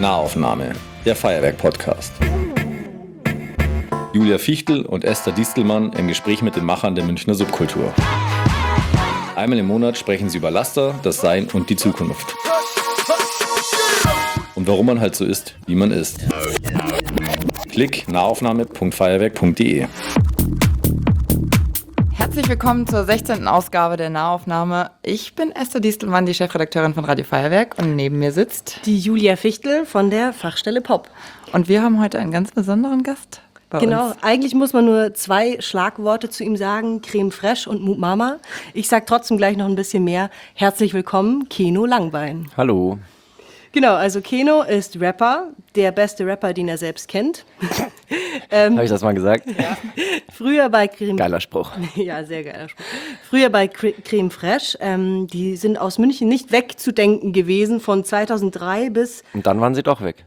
Nahaufnahme, der Feuerwerk-Podcast. Julia Fichtel und Esther Distelmann im Gespräch mit den Machern der Münchner Subkultur. Einmal im Monat sprechen sie über Laster, das Sein und die Zukunft. Und warum man halt so ist, wie man ist. Klick nahaufnahme.feuerwerk.de. Herzlich willkommen zur 16. Ausgabe der Nahaufnahme. Ich bin Esther Distelmann, die Chefredakteurin von Radio Feuerwerk, und neben mir sitzt die Julia Fichtel von der Fachstelle Pop. Und wir haben heute einen ganz besonderen Gast bei uns. Genau, eigentlich muss man nur 2 Schlagworte zu ihm sagen, Creme Fraiche und Moop Mama. Ich sag trotzdem gleich noch ein bisschen mehr. Herzlich willkommen, Keno Langbein. Hallo. Genau, also Keno ist Rapper, der beste Rapper, den er selbst kennt. Habe ich das mal gesagt? Ja. Früher bei Creme... Geiler Spruch. Ja, sehr geiler Spruch. Früher bei Creme Fraiche, die sind aus München nicht wegzudenken gewesen von 2003 bis... Und dann waren sie doch weg.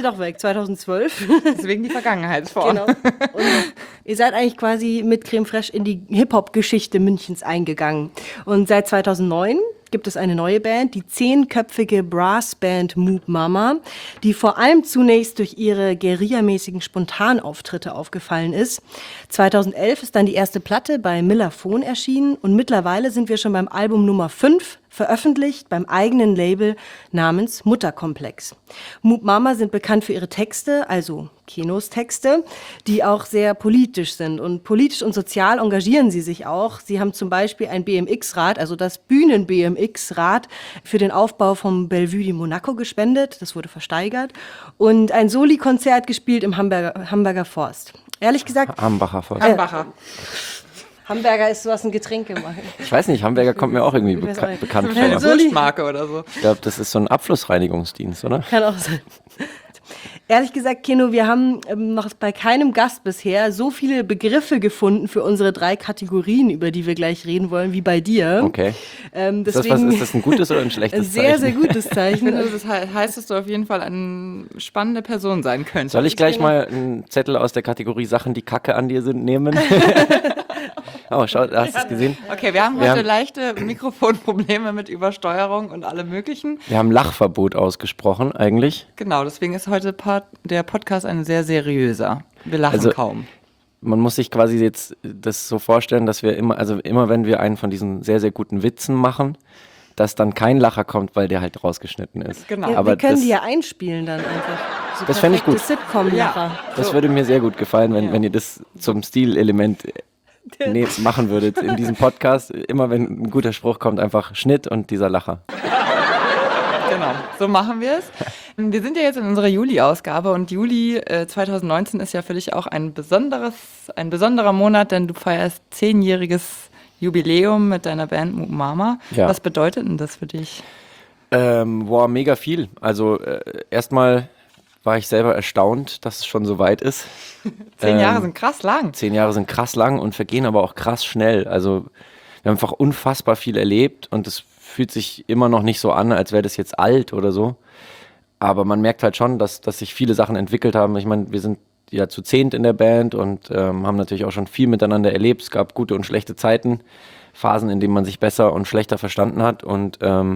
2012. Deswegen die Vergangenheitsform. Genau. Und ihr seid eigentlich quasi mit Creme Fraiche in die Hip-Hop-Geschichte Münchens eingegangen. Und seit 2009 gibt es eine neue Band, die 10-köpfige Brassband Moop Mama, die vor allem zunächst durch ihre guerillamäßigen Spontanauftritte aufgefallen ist. 2011 ist dann die erste Platte bei Millerphon erschienen und mittlerweile sind wir schon beim Album Nummer 5, veröffentlicht beim eigenen Label namens Mutterkomplex. Moop Mama sind bekannt für ihre Texte, also Kenos Texte, die auch sehr politisch sind. Und politisch und sozial engagieren sie sich auch. Sie haben zum Beispiel ein BMX-Rad, also das Bühnen-BMX-Rad, für den Aufbau vom Bellevue di Monaco gespendet. Das wurde versteigert. Und ein Soli-Konzert gespielt im Hamburger Forst. Ehrlich gesagt... Hambacher Forst. Hamburger ist sowas, ein Getränke machen. Ich weiß nicht, Hamburger kommt mir auch irgendwie bekannt vor. Eine Wurstmarke oder so. Ich glaube, das ist so ein Abflussreinigungsdienst, oder? Kann auch sein. Ehrlich gesagt, Keno, wir haben noch bei keinem Gast bisher so viele Begriffe gefunden für unsere 3 Kategorien, über die wir gleich reden wollen, wie bei dir. Okay. Deswegen ist das ein gutes oder ein schlechtes Zeichen? Ein sehr, sehr gutes Zeichen. Also das heißt, dass du auf jeden Fall eine spannende Person sein könntest. Soll ich gleich mal einen Zettel aus der Kategorie Sachen, die Kacke an dir sind, nehmen? Oh, schau, hast du es gesehen? Okay, wir haben heute leichte Mikrofonprobleme mit Übersteuerung und allem Möglichen. Wir haben Lachverbot ausgesprochen, eigentlich. Genau, deswegen ist heute der Podcast ein sehr seriöser. Wir lachen kaum. Man muss sich quasi jetzt das so vorstellen, dass wir immer wenn wir einen von diesen sehr, sehr guten Witzen machen, dass dann kein Lacher kommt, weil der halt rausgeschnitten ist. Genau. Ja, aber wir können die ja einspielen dann einfach. So das fände ich gut. Sitcom-Lacher. Das würde mir sehr gut gefallen, wenn ihr das zum Stilelement machen würdet in diesem Podcast. Immer wenn ein guter Spruch kommt, einfach Schnitt und dieser Lacher. Genau, so machen wir es. Wir sind ja jetzt in unserer Juli-Ausgabe und Juli 2019 ist ja für dich auch ein besonderer Monat, denn du feierst 10-jähriges Jubiläum mit deiner Band Moop Mama. Ja. Was bedeutet denn das für dich? Mega viel. Also erstmal war ich selber erstaunt, dass es schon so weit ist. 10 Jahre sind krass lang. 10 Jahre sind krass lang und vergehen aber auch krass schnell. Also wir haben einfach unfassbar viel erlebt und es fühlt sich immer noch nicht so an, als wäre das jetzt alt oder so. Aber man merkt halt schon, dass sich viele Sachen entwickelt haben. Ich meine, wir sind ja zu 10 in der Band und haben natürlich auch schon viel miteinander erlebt. Es gab gute und schlechte Zeiten, Phasen, in denen man sich besser und schlechter verstanden hat und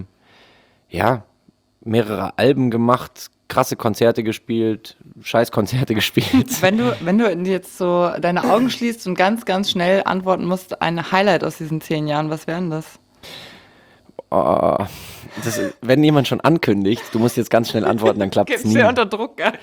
mehrere Alben gemacht, krasse Konzerte gespielt, Scheißkonzerte gespielt. Wenn du jetzt so deine Augen schließt und ganz, ganz schnell antworten musst, ein Highlight aus diesen 10 Jahren, was wären das? Wenn jemand schon ankündigt, du musst jetzt ganz schnell antworten, dann klappt es nie. Sehr unter Druck, gell?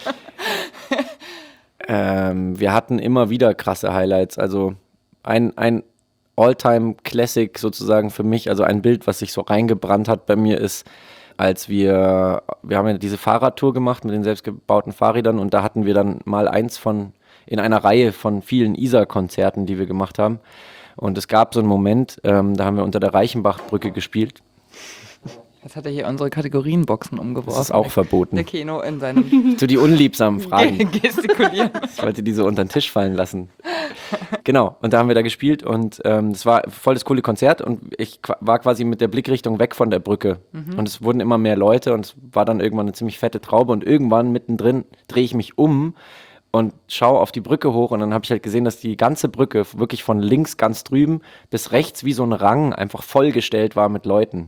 Wir hatten immer wieder krasse Highlights. Also ein All-Time-Classic sozusagen für mich, also ein Bild, was sich so reingebrannt hat bei mir ist, als wir haben ja diese Fahrradtour gemacht mit den selbstgebauten Fahrrädern und da hatten wir dann mal eins in einer Reihe von vielen Isar-Konzerten, die wir gemacht haben. Und es gab so einen Moment, da haben wir unter der Reichenbachbrücke gespielt. Jetzt hat er hier unsere Kategorienboxen umgeworfen. Das ist auch verboten. Der Keno in seinem... So die unliebsamen Fragen. Gestikulieren. Ich wollte die so unter den Tisch fallen lassen. Genau, und da haben wir da gespielt und es war voll das coole Konzert und ich war quasi mit der Blickrichtung weg von der Brücke. Und es wurden immer mehr Leute und es war dann irgendwann eine ziemlich fette Traube und irgendwann mittendrin drehe ich mich um und schaue auf die Brücke hoch und dann habe ich halt gesehen, dass die ganze Brücke wirklich von links ganz drüben bis rechts wie so ein Rang einfach vollgestellt war mit Leuten.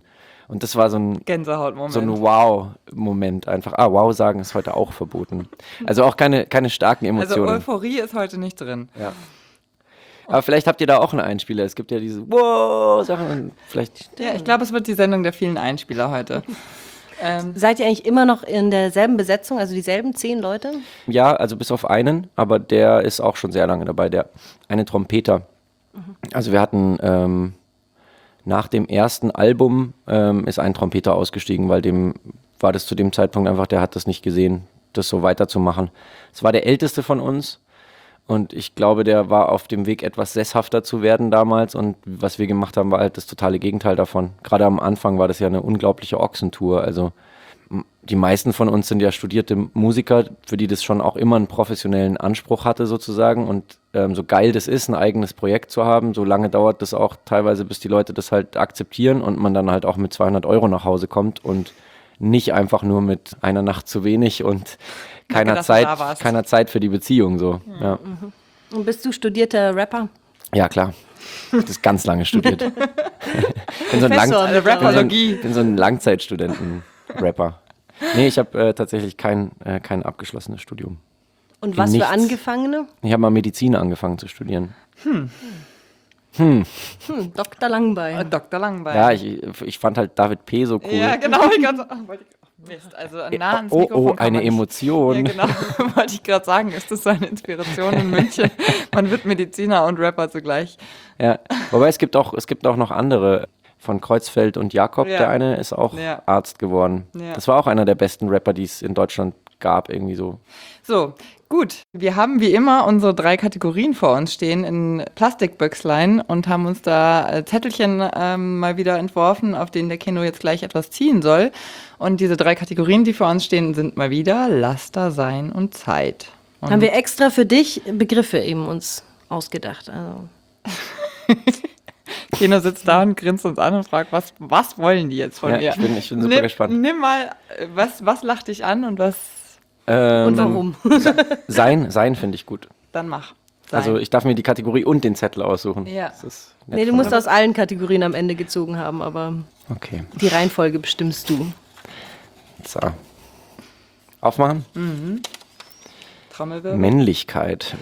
Und das war so ein Gänsehautmoment. Wow-Moment einfach. Wow sagen ist heute auch verboten. Also auch keine starken Also Emotionen. Euphorie ist heute nicht drin. Ja. Aber vielleicht habt ihr da auch einen Einspieler. Es gibt ja diese Wow-Sachen und vielleicht... Ja, ich glaube, es wird die Sendung der vielen Einspieler heute. Seid ihr eigentlich immer noch in derselben Besetzung, also dieselben 10 Leute? Ja, also bis auf einen, aber der ist auch schon sehr lange dabei, der eine Trompeter. Also wir hatten nach dem ersten Album ist ein Trompeter ausgestiegen, weil dem war das zu dem Zeitpunkt einfach, der hat das nicht gesehen, das so weiterzumachen. Es war der älteste von uns und ich glaube, der war auf dem Weg, etwas sesshafter zu werden damals und was wir gemacht haben, war halt das totale Gegenteil davon. Gerade am Anfang war das ja eine unglaubliche Ochsentour, also die meisten von uns sind ja studierte Musiker, für die das schon auch immer einen professionellen Anspruch hatte sozusagen und so geil das ist, ein eigenes Projekt zu haben, so lange dauert das auch teilweise, bis die Leute das halt akzeptieren und man dann halt auch mit 200 € nach Hause kommt und nicht einfach nur mit einer Nacht zu wenig und keiner Zeit für die Beziehung so. Ja. Und bist du studierter Rapper? Ja, klar. Das ganz lange studiert. bin so ein Professor mit Rapperlogie. bin so ein Langzeitstudenten-Rapper. Nee, ich habe tatsächlich kein abgeschlossenes Studium. Und was Nichts. für Angefangene? Ich habe mal Medizin angefangen zu studieren. Dr. Langbein. Dr. Langbein. Ja, ich fand halt David P. so cool. Ja, genau. Mist, also nah ans Mikrofon kann eine man nicht. Emotion. Ja, genau. Wollte ich gerade sagen, ist das so eine Inspiration in München? Man wird Mediziner und Rapper zugleich. Ja, wobei es gibt auch noch andere. Von Kreuzfeld und Jakob, Ja. der eine ist auch Ja. Arzt geworden. Ja. Das war auch einer der besten Rapper, die es in Deutschland gab, irgendwie so. So, gut. Wir haben wie immer unsere 3 Kategorien vor uns stehen in Plastikböckslein und haben uns da Zettelchen mal wieder entworfen, auf denen der Keno jetzt gleich etwas ziehen soll. Und diese 3 Kategorien, die vor uns stehen, sind mal wieder Laster, Sein und Zeit. Und Haben wir extra für dich Begriffe eben uns ausgedacht. Also. Keno sitzt da und grinst uns an und fragt, was wollen die jetzt von Ja, mir? ich bin super gespannt. Nimm mal, was lacht dich an und was Und warum? Sein finde ich gut. dann mach. Sein. Also ich darf mir die Kategorie und den Zettel aussuchen. Ja. Das ist nett Nee, du von musst dir. aus allen Kategorien am Ende gezogen haben, aber Okay, die Reihenfolge bestimmst du. so. Aufmachen. Trommelwirbel. Männlichkeit.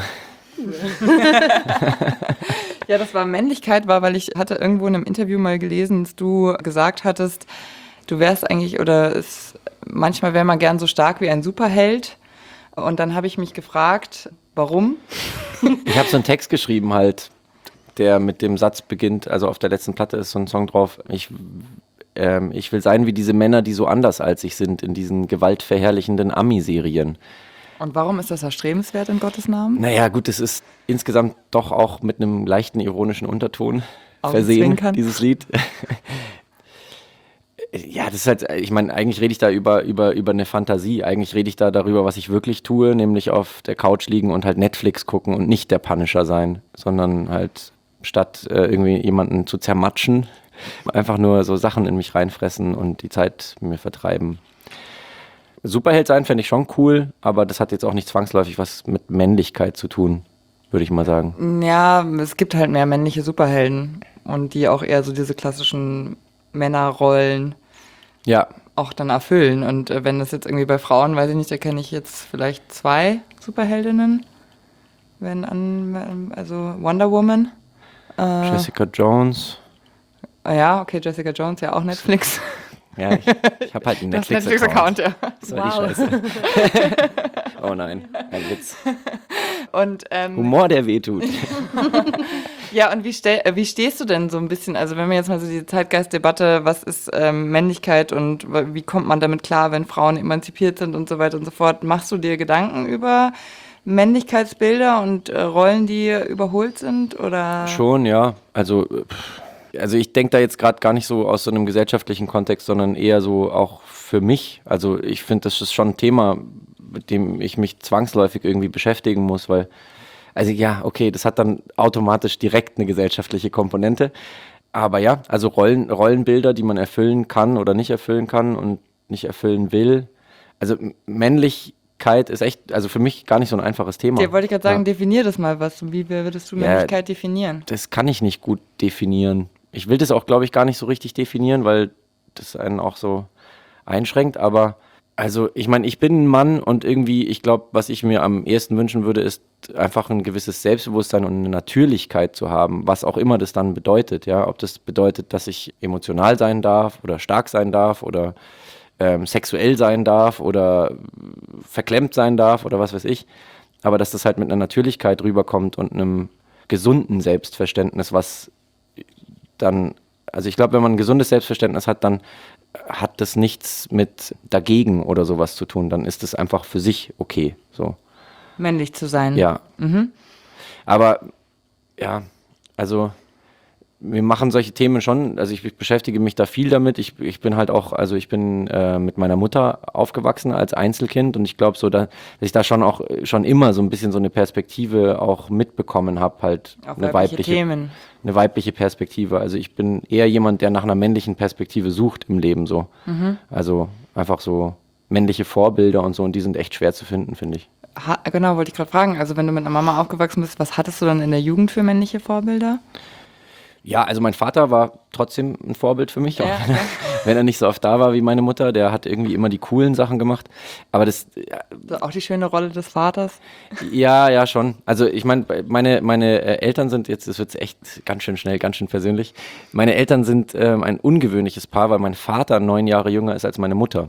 Ja, das war Männlichkeit, weil ich hatte irgendwo in einem Interview mal gelesen, dass du gesagt hattest, du wärst eigentlich manchmal wäre man gern so stark wie ein Superheld. Und dann habe ich mich gefragt, warum? Ich habe so einen Text geschrieben halt, der mit dem Satz beginnt, also auf der letzten Platte ist so ein Song drauf, ich will sein wie diese Männer, die so anders als ich sind in diesen gewaltverherrlichenden Ami-Serien. Und warum ist das erstrebenswert in Gottes Namen? Naja, gut, es ist insgesamt doch auch mit einem leichten ironischen Unterton versehen, Augenzwinkern. dieses Lied. Ja, das ist halt, ich meine, eigentlich rede ich da über eine Fantasie. Eigentlich rede ich da darüber, was ich wirklich tue, nämlich auf der Couch liegen und halt Netflix gucken und nicht der Punisher sein, sondern halt statt irgendwie jemanden zu zermatschen, einfach nur so Sachen in mich reinfressen und die Zeit mir vertreiben. Superheld sein fände ich schon cool, aber das hat jetzt auch nicht zwangsläufig was mit Männlichkeit zu tun, würde ich mal sagen. Ja, es gibt halt mehr männliche Superhelden und die auch eher so diese klassischen Männerrollen Ja, auch dann erfüllen. Und wenn das jetzt irgendwie bei Frauen, weiß ich nicht, da kenne ich jetzt vielleicht 2 Superheldinnen. Also Wonder Woman. Jessica Jones. Ja, okay, Jessica Jones, ja auch Netflix. Ja, ich habe halt einen Das Netflix-Account. ja. Das war die Scheiße. Oh nein, ein Witz. Und Humor, der wehtut. ja, und wie stehst du denn so ein bisschen, also wenn wir jetzt mal so diese Zeitgeistdebatte, was ist Männlichkeit und wie kommt man damit klar, wenn Frauen emanzipiert sind und so weiter und so fort, machst du dir Gedanken über Männlichkeitsbilder und Rollen, die überholt sind, oder? Schon, ja. Also ich denke da jetzt gerade gar nicht so aus so einem gesellschaftlichen Kontext, sondern eher so auch für mich. Also ich finde, das ist schon ein Thema, mit dem ich mich zwangsläufig irgendwie beschäftigen muss, weil, also ja, okay, das hat dann automatisch direkt eine gesellschaftliche Komponente. Aber ja, also Rollenbilder, die man erfüllen kann oder nicht erfüllen kann und nicht erfüllen will. Also Männlichkeit ist echt, also für mich gar nicht so ein einfaches Thema. Dir wollte ich gerade sagen, Ja. definier das mal was. Wie würdest du Ja. Männlichkeit definieren? Das kann ich nicht gut definieren. Ich will das auch, glaube ich, gar nicht so richtig definieren, weil das einen auch so einschränkt, aber also ich meine, ich bin ein Mann und irgendwie, ich glaube, was ich mir am ehesten wünschen würde, ist einfach ein gewisses Selbstbewusstsein und eine Natürlichkeit zu haben, was auch immer das dann bedeutet, ja, ob das bedeutet, dass ich emotional sein darf oder stark sein darf oder sexuell sein darf oder verklemmt sein darf oder was weiß ich, aber dass das halt mit einer Natürlichkeit rüberkommt und einem gesunden Selbstverständnis, was dann, also ich glaube, wenn man ein gesundes Selbstverständnis hat, dann hat das nichts mit dagegen oder sowas zu tun, dann ist es einfach für sich okay, so. Männlich zu sein. Ja. Aber ja, also wir machen solche Themen schon, also ich beschäftige mich da viel damit. Ich bin halt auch, also ich bin mit meiner Mutter aufgewachsen als Einzelkind und ich glaube so, dass ich da schon immer so ein bisschen so eine Perspektive auch mitbekommen habe, halt Auf eine Themen. eine weibliche Perspektive. Also ich bin eher jemand, der nach einer männlichen Perspektive sucht im Leben so. Also einfach so männliche Vorbilder und so und die sind echt schwer zu finden, finde ich. Genau, wollte ich gerade fragen. Also wenn du mit einer Mama aufgewachsen bist, was hattest du dann in der Jugend für männliche Vorbilder? Ja, also mein Vater war trotzdem ein Vorbild für mich, auch Ja, wenn er nicht so oft da war wie meine Mutter. Der hat irgendwie immer die coolen Sachen gemacht. Aber das, So auch die schöne Rolle des Vaters. ja, schon. Also ich meine, meine Eltern sind, jetzt das wird echt ganz schön schnell, ganz schön persönlich. Meine Eltern sind ein ungewöhnliches Paar, weil mein Vater 9 Jahre jünger ist als meine Mutter.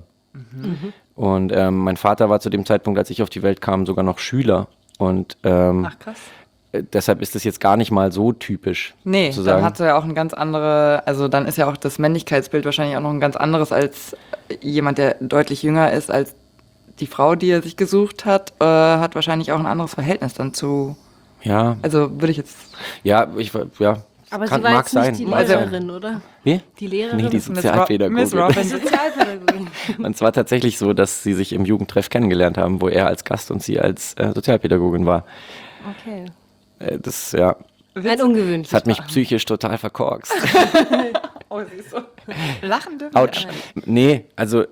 Und mein Vater war zu dem Zeitpunkt, als ich auf die Welt kam, sogar noch Schüler. Und Ach krass. deshalb ist das jetzt gar nicht mal so typisch. Nee, zu dann sagen. hat er ja auch ein ganz andere, also dann ist ja auch das Männlichkeitsbild wahrscheinlich auch noch ein ganz anderes als jemand, der deutlich jünger ist als die Frau, die er sich gesucht hat, hat wahrscheinlich auch ein anderes Verhältnis dann zu, Ja, also würde ich jetzt, ja, Aber kann, sie war mag jetzt nicht sein. die Also- Lehrerin, oder? Wie? Die Lehrerin? Nee, die Miss Sozialpädagogin. Miss Robin. Sozialpädagogin. Und es war tatsächlich so, dass sie sich im Jugendtreff kennengelernt haben, wo er als Gast und sie als Sozialpädagogin war. Okay. Das, ja, Ein ungewöhnliches das hat mich Paar. psychisch total verkorkst. oh, siehst du, lachen dürfen. Autsch. Nee, also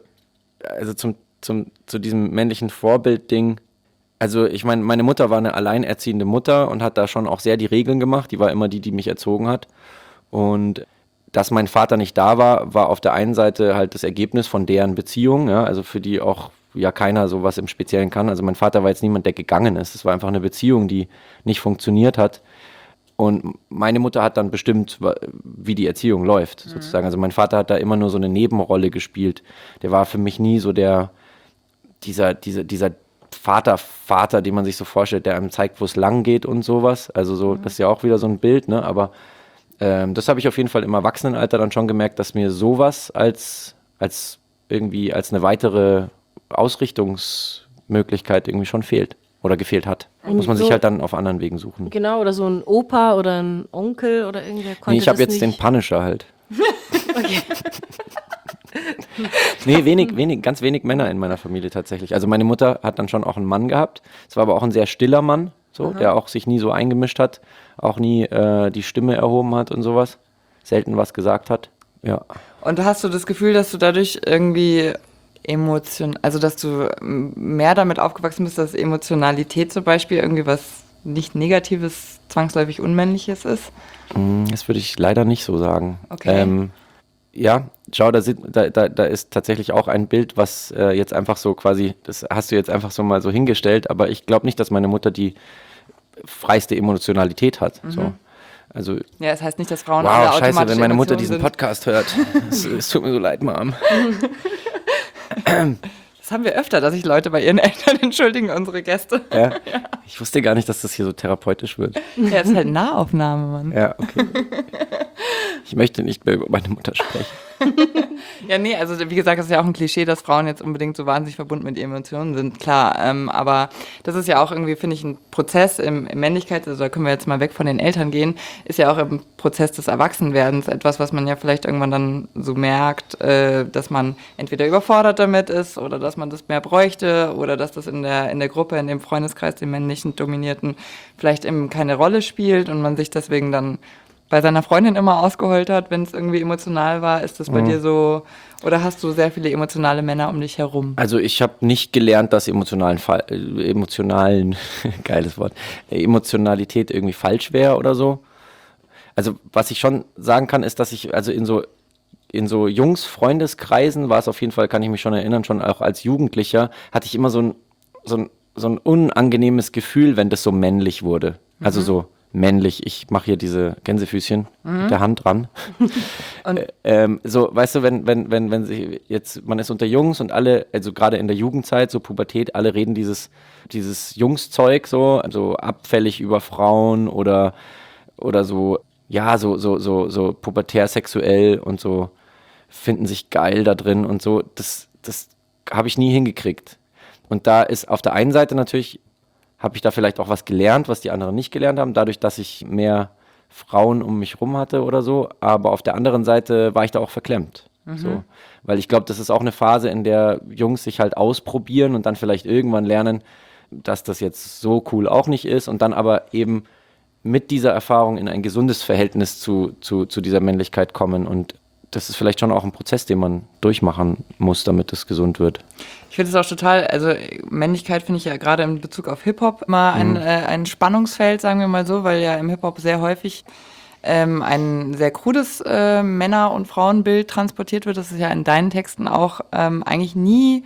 zu diesem männlichen Vorbild-Ding. Also ich meine, meine Mutter war eine alleinerziehende Mutter und hat da schon auch sehr die Regeln gemacht. Die war immer die mich erzogen hat. Und dass mein Vater nicht da war, war auf der einen Seite halt das Ergebnis von deren Beziehung, ja, also für die auch ja keiner sowas im Speziellen kann. Also mein Vater war jetzt niemand, der gegangen ist. Es war einfach eine Beziehung, die nicht funktioniert hat. Und meine Mutter hat dann bestimmt, wie die Erziehung läuft, sozusagen. Also mein Vater hat da immer nur so eine Nebenrolle gespielt. Der war für mich nie so dieser Vater, den man sich so vorstellt, der einem zeigt, wo es lang geht und sowas. Also so, das ist ja auch wieder so ein Bild, ne? Aber das habe ich auf jeden Fall im Erwachsenenalter dann schon gemerkt, dass mir sowas als eine weitere Ausrichtungsmöglichkeit irgendwie schon fehlt oder gefehlt hat. Muss man sich halt dann auf anderen Wegen suchen. Genau, oder so ein Opa oder ein Onkel oder irgendwer konnte Nee, ich habe das jetzt den nicht. Punisher halt. Okay. Nee, ganz wenig Männer in meiner Familie tatsächlich. Also meine Mutter hat dann schon auch einen Mann gehabt. Es war aber auch ein sehr stiller Mann, so, der auch sich nie so eingemischt hat, auch nie die Stimme erhoben hat und sowas. Selten was gesagt hat. Ja. Und hast du das Gefühl, dass du dadurch irgendwie also dass du mehr damit aufgewachsen bist, dass Emotionalität zum Beispiel irgendwie was nicht Negatives, zwangsläufig Unmännliches ist? Das würde ich leider nicht so sagen. Okay. Ja, schau, da ist tatsächlich auch ein Bild, was jetzt einfach so quasi, das hast du jetzt einfach so mal so hingestellt, aber ich glaube nicht, dass meine Mutter die freiste Emotionalität hat. So. Also, Ja, es heißt nicht, dass Frauen alle wow, automatisch scheiße, wenn meine Mutter Emotionen diesen Podcast hört. Es tut mir so leid, Mom. Das haben wir öfter, dass sich Leute bei ihren Eltern entschuldigen, unsere Gäste. Ja? Ich wusste gar nicht, dass das hier so therapeutisch wird. Ja, es ist halt Nahaufnahme, Mann. Ja, okay. Ich möchte nicht mehr über meine Mutter sprechen. Ja, nee, also wie gesagt, das ist ja auch ein Klischee, dass Frauen jetzt unbedingt so wahnsinnig verbunden mit Emotionen sind, klar. Aber das ist ja auch irgendwie, finde ich, ein Prozess im Männlichkeit, also da können wir jetzt mal weg von den Eltern gehen, ist ja auch im Prozess des Erwachsenwerdens etwas, was man ja vielleicht irgendwann dann so merkt, dass man entweder überfordert damit ist oder dass man das mehr bräuchte oder dass das in der Gruppe, in dem Freundeskreis, dem männlichen Dominierten, vielleicht eben keine Rolle spielt und man sich deswegen dann bei seiner Freundin immer ausgeheult hat, wenn es irgendwie emotional war. Ist das bei dir so, oder hast du sehr viele emotionale Männer um dich herum? Also ich habe nicht gelernt, dass geiles Wort, Emotionalität irgendwie falsch wäre oder so. Also was ich schon sagen kann, ist, dass ich also in so in so Jungs-Freundeskreisen war es auf jeden Fall, kann ich mich schon erinnern, schon auch als Jugendlicher, hatte ich immer so ein unangenehmes Gefühl, wenn das so männlich wurde. Also so männlich, ich mache hier diese Gänsefüßchen mit der Hand dran. So, weißt du, wenn sich jetzt, man ist unter Jungs und alle, also gerade in der Jugendzeit, so Pubertät, alle reden dieses Jungszeug so, also abfällig über Frauen oder so, ja, so pubertär sexuell und so finden sich geil da drin und so, das habe ich nie hingekriegt. Und da ist auf der einen Seite natürlich, habe ich da vielleicht auch was gelernt, was die anderen nicht gelernt haben, dadurch, dass ich mehr Frauen um mich rum hatte oder so. Aber auf der anderen Seite war ich da auch verklemmt. So. Weil ich glaube, das ist auch eine Phase, in der Jungs sich halt ausprobieren und dann vielleicht irgendwann lernen, dass das jetzt so cool auch nicht ist und dann aber eben mit dieser Erfahrung in ein gesundes Verhältnis zu dieser Männlichkeit kommen. Und das ist vielleicht schon auch ein Prozess, den man durchmachen muss, damit es gesund wird. Ich finde es auch total, also Männlichkeit finde ich ja gerade in Bezug auf Hip-Hop immer ein Spannungsfeld, sagen wir mal so, weil ja im Hip-Hop sehr häufig ein sehr krudes Männer- und Frauenbild transportiert wird. Das ist ja in deinen Texten auch eigentlich nie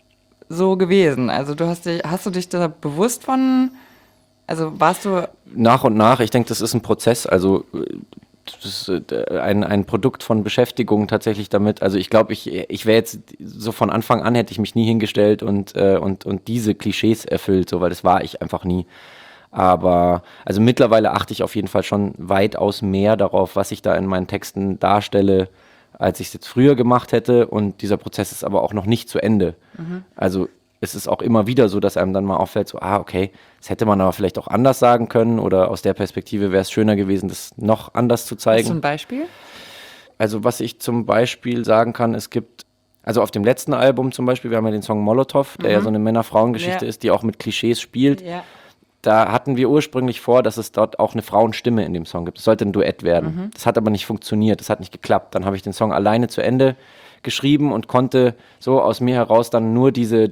so gewesen. Also hast du dich da bewusst von, also warst du... Nach und nach, ich denke, das ist ein Prozess, also das ist ein Produkt von Beschäftigung tatsächlich damit. Also ich glaube, ich wäre jetzt so von Anfang an, hätte ich mich nie hingestellt und diese Klischees erfüllt, so, weil das war ich einfach nie. Aber also mittlerweile achte ich auf jeden Fall schon weitaus mehr darauf, was ich da in meinen Texten darstelle, als ich es jetzt früher gemacht hätte. Und dieser Prozess ist aber auch noch nicht zu Ende. Also es ist auch immer wieder so, dass einem dann mal auffällt, so, okay, das hätte man aber vielleicht auch anders sagen können oder aus der Perspektive wäre es schöner gewesen, das noch anders zu zeigen. Hast du ein Beispiel? Also was ich zum Beispiel sagen kann, es gibt, also auf dem letzten Album zum Beispiel, wir haben ja den Song Molotov, der ja so eine Männer-Frauen-Geschichte ist, die auch mit Klischees spielt. Ja. Da hatten wir ursprünglich vor, dass es dort auch eine Frauenstimme in dem Song gibt. Es sollte ein Duett werden. Das hat aber nicht funktioniert, das hat nicht geklappt. Dann habe ich den Song alleine zu Ende geschrieben und konnte so aus mir heraus dann nur diese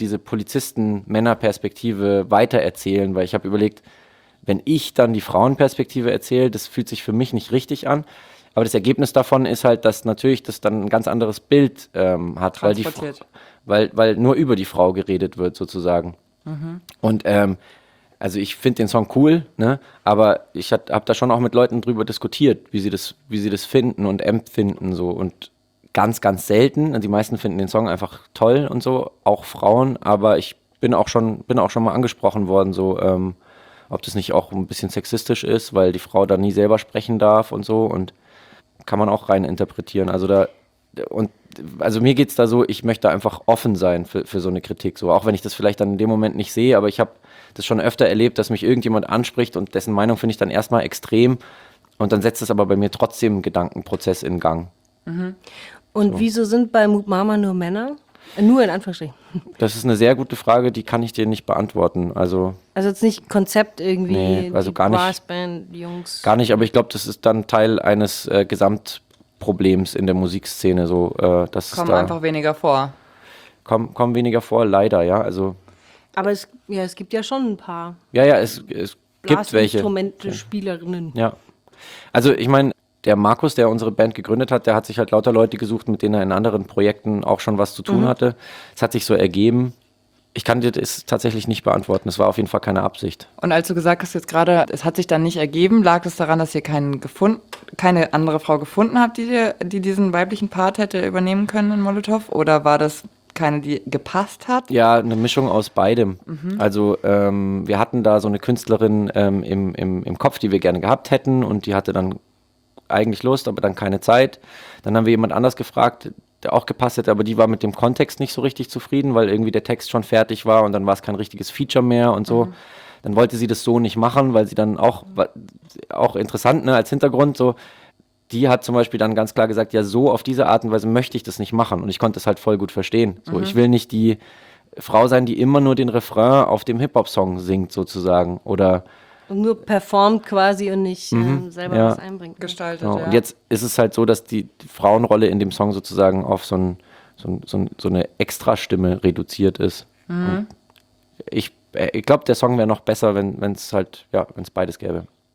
Polizisten-Männer-Perspektive weitererzählen, weil ich habe überlegt, wenn ich dann die Frauenperspektive erzähle, das fühlt sich für mich nicht richtig an. Aber das Ergebnis davon ist halt, dass natürlich das dann ein ganz anderes Bild hat, weil nur über die Frau geredet wird sozusagen. Und also ich finde den Song cool, ne? Aber ich habe da schon auch mit Leuten drüber diskutiert, wie sie das finden und empfinden so und ganz, ganz selten. Die meisten finden den Song einfach toll und so, auch Frauen, aber ich bin auch schon mal angesprochen worden, so, ob das nicht auch ein bisschen sexistisch ist, weil die Frau da nie selber sprechen darf und so und kann man auch rein interpretieren. Also mir geht's da so, ich möchte einfach offen sein für so eine Kritik, so, auch wenn ich das vielleicht dann in dem Moment nicht sehe, aber ich habe das schon öfter erlebt, dass mich irgendjemand anspricht und dessen Meinung finde ich dann erstmal extrem und dann setzt es aber bei mir trotzdem einen Gedankenprozess in Gang. Und wieso sind bei Moop Mama nur Männer? Nur in Anführungsstrichen. Das ist eine sehr gute Frage, die kann ich dir nicht beantworten. Also jetzt nicht Konzept irgendwie, nee, also gar nicht. Brassband, Jungs. Gar nicht, aber ich glaube, das ist dann Teil eines Gesamtproblems in der Musikszene. So, Kommen einfach weniger vor. Kommen weniger vor, leider, ja. Also, aber es gibt ja schon ein paar. Ja, es gibt welche. Blasinstrumente-Spielerinnen. Ja. Also ich meine, der Markus, der unsere Band gegründet hat, der hat sich halt lauter Leute gesucht, mit denen er in anderen Projekten auch schon was zu tun hatte. Es hat sich so ergeben. Ich kann dir das tatsächlich nicht beantworten. Es war auf jeden Fall keine Absicht. Und als du gesagt hast jetzt gerade, es hat sich dann nicht ergeben, lag es daran, dass ihr keine andere Frau gefunden habt, die diesen weiblichen Part hätte übernehmen können in Molotov? Oder war das keine, die gepasst hat? Ja, eine Mischung aus beidem. Also wir hatten da so eine Künstlerin im Kopf, die wir gerne gehabt hätten und die hatte dann eigentlich Lust, aber dann keine Zeit. Dann haben wir jemand anders gefragt, der auch gepasst hätte, aber die war mit dem Kontext nicht so richtig zufrieden, weil irgendwie der Text schon fertig war und dann war es kein richtiges Feature mehr und so. Dann wollte sie das so nicht machen, weil sie dann auch interessant, ne, als Hintergrund so, die hat zum Beispiel dann ganz klar gesagt, ja, so auf diese Art und Weise möchte ich das nicht machen und ich konnte das halt voll gut verstehen. So, ich will nicht die Frau sein, die immer nur den Refrain auf dem Hip-Hop-Song singt sozusagen oder Und nur performt quasi und nicht selber was einbringt. Gestaltet, genau. Und jetzt ist es halt so, dass die Frauenrolle in dem Song sozusagen auf so eine Extrastimme reduziert ist. Und ich glaube, der Song wäre noch besser, wenn es beides gäbe.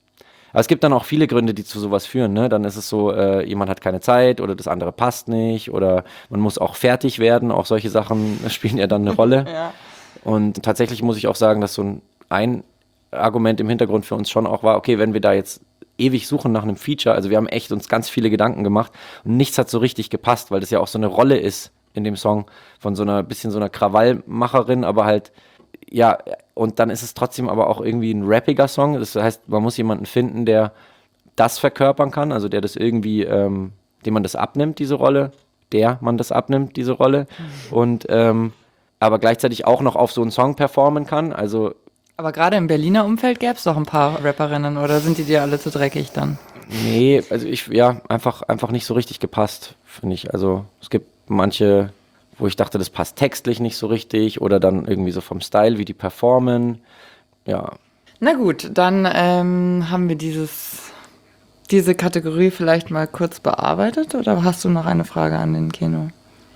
Aber es gibt dann auch viele Gründe, die zu sowas führen. Ne? Dann ist es so, jemand hat keine Zeit oder das andere passt nicht oder man muss auch fertig werden. Auch solche Sachen spielen ja dann eine Rolle. Ja. Und tatsächlich muss ich auch sagen, dass so ein Argument im Hintergrund für uns schon auch war, okay, wenn wir da jetzt ewig suchen nach einem Feature, also wir haben echt uns ganz viele Gedanken gemacht und nichts hat so richtig gepasst, weil das ja auch so eine Rolle ist in dem Song von so einer bisschen so einer Krawallmacherin, aber halt, ja, und dann ist es trotzdem aber auch irgendwie ein rappiger Song. Das heißt, man muss jemanden finden, der das verkörpern kann, also der das irgendwie, dem man das abnimmt, diese Rolle, diese Rolle und aber gleichzeitig auch noch auf so einen Song performen kann, also Aber gerade im Berliner Umfeld gäbe es doch ein paar Rapperinnen, oder sind die dir alle zu dreckig dann? nee, also einfach nicht so richtig gepasst, finde ich. Also es gibt manche, wo ich dachte, das passt textlich nicht so richtig oder dann irgendwie so vom Style, wie die performen. Ja, Na gut, dann haben wir diese Kategorie vielleicht mal kurz bearbeitet, oder hast du noch eine Frage an den Keno?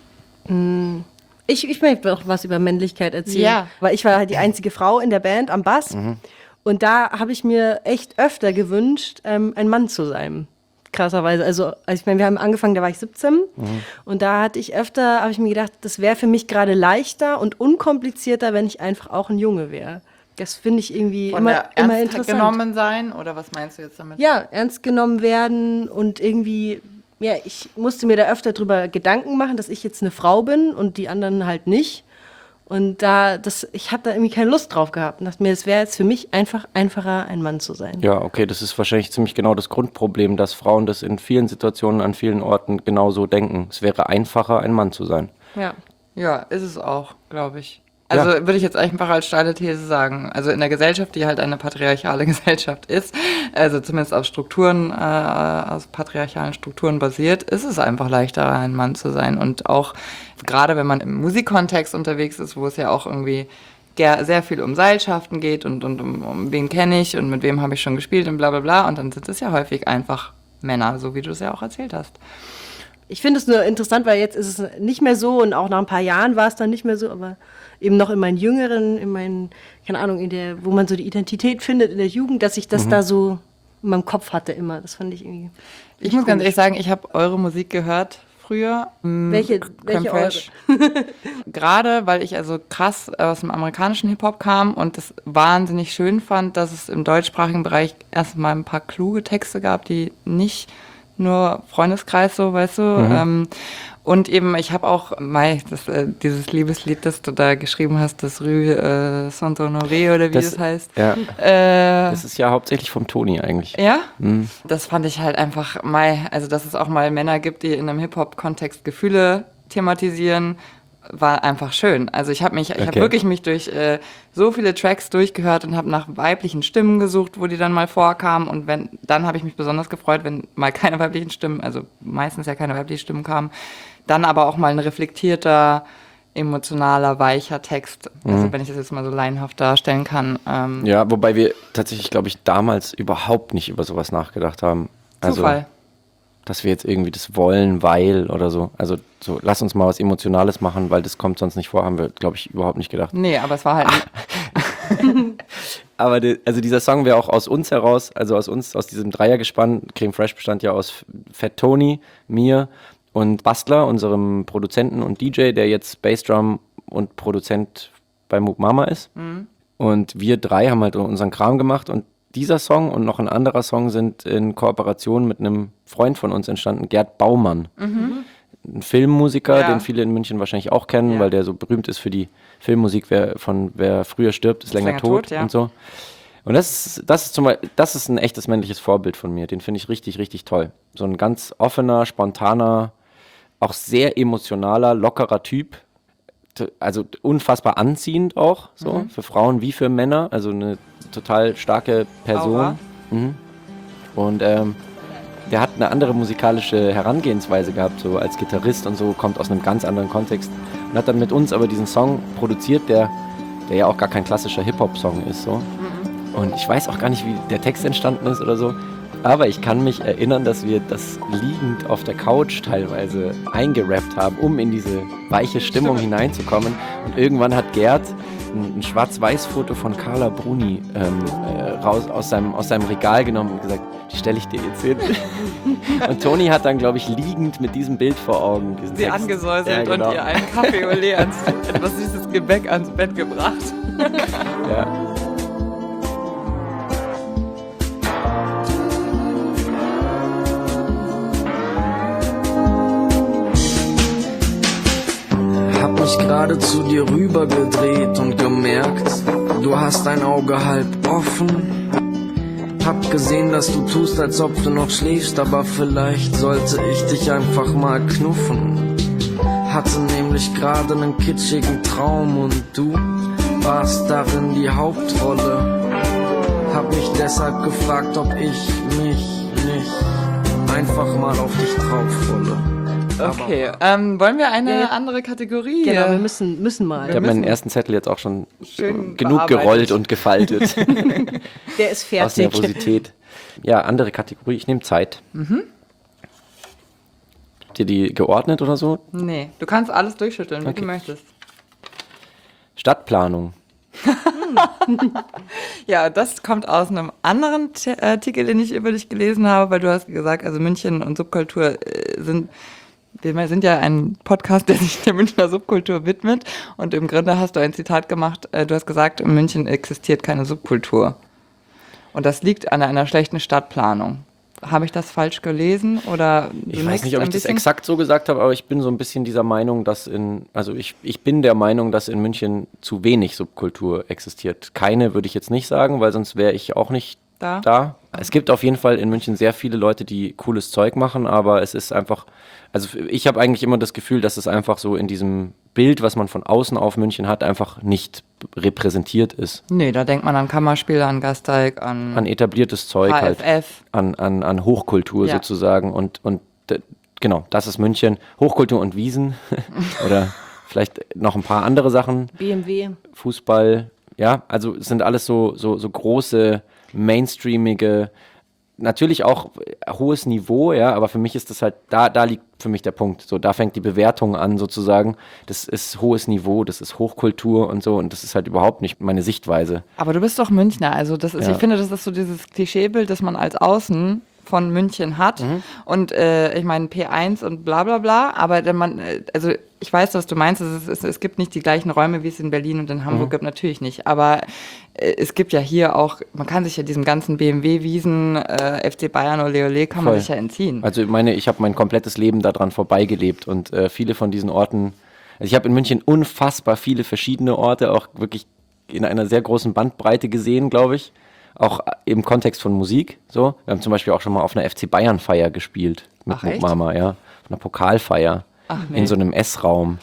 Ich möchte noch was über Männlichkeit erzählen. Ja. Weil ich war halt die einzige Frau in der Band am Bass. Und da habe ich mir echt öfter gewünscht, ein Mann zu sein. Krasserweise. Also ich meine, wir haben angefangen, da war ich 17. Und da habe ich mir gedacht, das wäre für mich gerade leichter und unkomplizierter, wenn ich einfach auch ein Junge wäre. Das finde ich irgendwie immer ernst interessant. genommen sein, oder was meinst du jetzt damit? Ja, ernst genommen werden und irgendwie, ja, ich musste mir da öfter drüber Gedanken machen, dass ich jetzt eine Frau bin und die anderen halt nicht. Und ich habe da irgendwie keine Lust drauf gehabt und dachte mir, es wäre jetzt für mich einfach einfacher, ein Mann zu sein. ja, okay, das ist wahrscheinlich ziemlich genau das Grundproblem, dass Frauen das in vielen Situationen an vielen Orten genauso denken. Es wäre einfacher, ein Mann zu sein. Ja. Ja, ist es auch, glaube ich. Also würde ich jetzt einfach als steile These sagen. Also in der Gesellschaft, die halt eine patriarchale Gesellschaft ist, also zumindest auf Strukturen, aus patriarchalen Strukturen basiert, ist es einfach leichter, ein Mann zu sein. Und auch gerade wenn man im Musikkontext unterwegs ist, wo es ja auch irgendwie sehr viel um Seilschaften geht und um wen kenne ich und mit wem habe ich schon gespielt und bla bla bla. Und dann sind es ja häufig einfach Männer, so wie du es ja auch erzählt hast. Ich finde es nur interessant, weil jetzt ist es nicht mehr so und auch nach ein paar Jahren war es dann nicht mehr so, aber eben noch in meinen Jüngeren, keine Ahnung, wo man so die Identität findet in der Jugend, dass ich das da so in meinem Kopf hatte immer. Das fand ich irgendwie. Ich muss ganz ehrlich sagen, ich habe eure Musik gehört früher. Welche Fresh. Gerade, weil ich also krass aus dem amerikanischen Hip-Hop kam und es wahnsinnig schön fand, dass es im deutschsprachigen Bereich erstmal ein paar kluge Texte gab, die nicht nur Freundeskreis so, weißt du. Und eben, ich habe auch dieses Liebeslied, das du da geschrieben hast, das Rue Saint-Honoré oder wie das heißt. Ja, das ist ja hauptsächlich vom Toni eigentlich. Ja? Das fand ich halt einfach also dass es auch mal Männer gibt, die in einem Hip-Hop-Kontext Gefühle thematisieren, war einfach schön. Also ich habe wirklich mich durch so viele Tracks durchgehört und habe nach weiblichen Stimmen gesucht, wo die dann mal vorkamen. Und dann habe ich mich besonders gefreut, wenn mal keine weiblichen Stimmen, also meistens ja keine weiblichen Stimmen kamen, dann aber auch mal ein reflektierter, emotionaler, weicher Text. Also wenn ich das jetzt mal so laienhaft darstellen kann. Ja, wobei wir tatsächlich, glaube ich, damals überhaupt nicht über sowas nachgedacht haben. Also, Zufall. dass wir jetzt irgendwie das wollen, weil oder so. Also so, lass uns mal was Emotionales machen, weil das kommt sonst nicht vor, haben wir, glaube ich, überhaupt nicht gedacht. Nee, aber es war halt... Aber dieser Song wäre auch aus uns heraus, also aus diesem Dreiergespann. Creme Fresh bestand ja aus Fat Tony, mir und Bastler, unserem Produzenten und DJ, der jetzt Bassdrum und Produzent bei Moop Mama ist. Und wir drei haben halt unseren Kram gemacht und dieser Song und noch ein anderer Song sind in Kooperation mit einem Freund von uns entstanden, Gerd Baumann. Ein Filmmusiker, den viele in München wahrscheinlich auch kennen, weil der so berühmt ist für die Filmmusik, wer früher stirbt, ist länger tot ja. und so. Und das ist ein echtes männliches Vorbild von mir. Den finde ich richtig, richtig toll. So ein ganz offener, spontaner, auch sehr emotionaler, lockerer Typ. Also unfassbar anziehend auch, so für Frauen wie für Männer. Also eine total starke Person. Und der hat eine andere musikalische Herangehensweise gehabt, so als Gitarrist und so, kommt aus einem ganz anderen Kontext. Und hat dann mit uns aber diesen Song produziert, der ja auch gar kein klassischer Hip-Hop-Song ist. So. Und ich weiß auch gar nicht, wie der Text entstanden ist oder so. Aber ich kann mich erinnern, dass wir das liegend auf der Couch teilweise eingerappt haben, um in diese weiche Stimmung hineinzukommen. Und irgendwann hat Gerd ein Schwarz-Weiß-Foto von Carla Bruni raus aus seinem Regal genommen und gesagt, die stelle ich dir jetzt hin. Und Toni hat dann, glaube ich, liegend mit diesem Bild vor Augen diesen Sie Text. angesäuselt Ja, genau. und ihr einen Kaffee Olé etwas süßes Gebäck ans Bett gebracht. Ja. Hab mich gerade zu dir rübergedreht und gemerkt, du hast dein Auge halb offen. Hab gesehen, dass du tust, als ob du noch schläfst, aber vielleicht sollte ich dich einfach mal knuffen. Hatte nämlich gerade einen kitschigen Traum und du warst darin die Hauptrolle. Hab mich deshalb gefragt, ob ich mich nicht einfach mal auf dich drauf wolle. Okay, wollen wir eine Ja. andere Kategorie? Genau, wir müssen mal. Ich habe meinen ersten Zettel jetzt auch schon Schön genug bearbeitet. gerollt und gefaltet. Der ist Aus fertig. Nervosität. Ja, andere Kategorie. Ich nehme Zeit. Habt ihr die geordnet oder so? Nee, du kannst alles durchschütteln, wie Okay. du möchtest. Stadtplanung. Ja, das kommt aus einem anderen Artikel, den ich über dich gelesen habe, weil du hast gesagt, also München und Subkultur wir sind ja ein Podcast, der sich der Münchner Subkultur widmet, und im Grunde hast du ein Zitat gemacht, du hast gesagt, in München existiert keine Subkultur. Und das liegt an einer schlechten Stadtplanung. Habe ich das falsch gelesen? Oder Ich weiß nicht, ob ich das exakt so gesagt habe, aber ich bin so ein bisschen dieser Meinung, ich bin der Meinung, dass in München zu wenig Subkultur existiert. Keine würde ich jetzt nicht sagen, weil sonst wäre ich auch nicht da. Es gibt auf jeden Fall in München sehr viele Leute, die cooles Zeug machen, aber es ist einfach, also ich habe eigentlich immer das Gefühl, dass es einfach so in diesem Bild, was man von außen auf München hat, einfach nicht repräsentiert ist. Nee, da denkt man an Kammerspiele, an Gasteig, an Etabliertes Zeug halt. HFF. An Hochkultur Ja. sozusagen genau, das ist München. Hochkultur und Wiesen oder vielleicht noch ein paar andere Sachen. BMW. Fußball, ja, also es sind alles so große, mainstreamige, natürlich auch hohes Niveau, ja, aber für mich ist das halt, da liegt für mich der Punkt. So, da fängt die Bewertung an sozusagen. Das ist hohes Niveau, das ist Hochkultur und so, und das ist halt überhaupt nicht meine Sichtweise. Aber du bist doch Münchner, also das ist, Ja. ich finde, das ist so dieses Klischeebild, das man als Außen von München hat. Und ich meine P1 und bla bla bla, aber also ich weiß, was du meinst, es gibt nicht die gleichen Räume, wie es in Berlin und in Hamburg gibt, natürlich nicht, aber es gibt ja hier auch, man kann sich ja diesem ganzen BMW-Wiesen, FC Bayern, Ole Ole, kann man Voll. sich ja entziehen. Also ich habe mein komplettes Leben daran vorbeigelebt und viele von diesen Orten, also ich habe in München unfassbar viele verschiedene Orte, auch wirklich in einer sehr großen Bandbreite gesehen, glaube ich. Auch im Kontext von Musik. So. Wir haben zum Beispiel auch schon mal auf einer FC Bayern-Feier gespielt. Mit Ach, echt? Mama, ja. Auf einer Pokalfeier. Ach, nee. In so einem Essraum.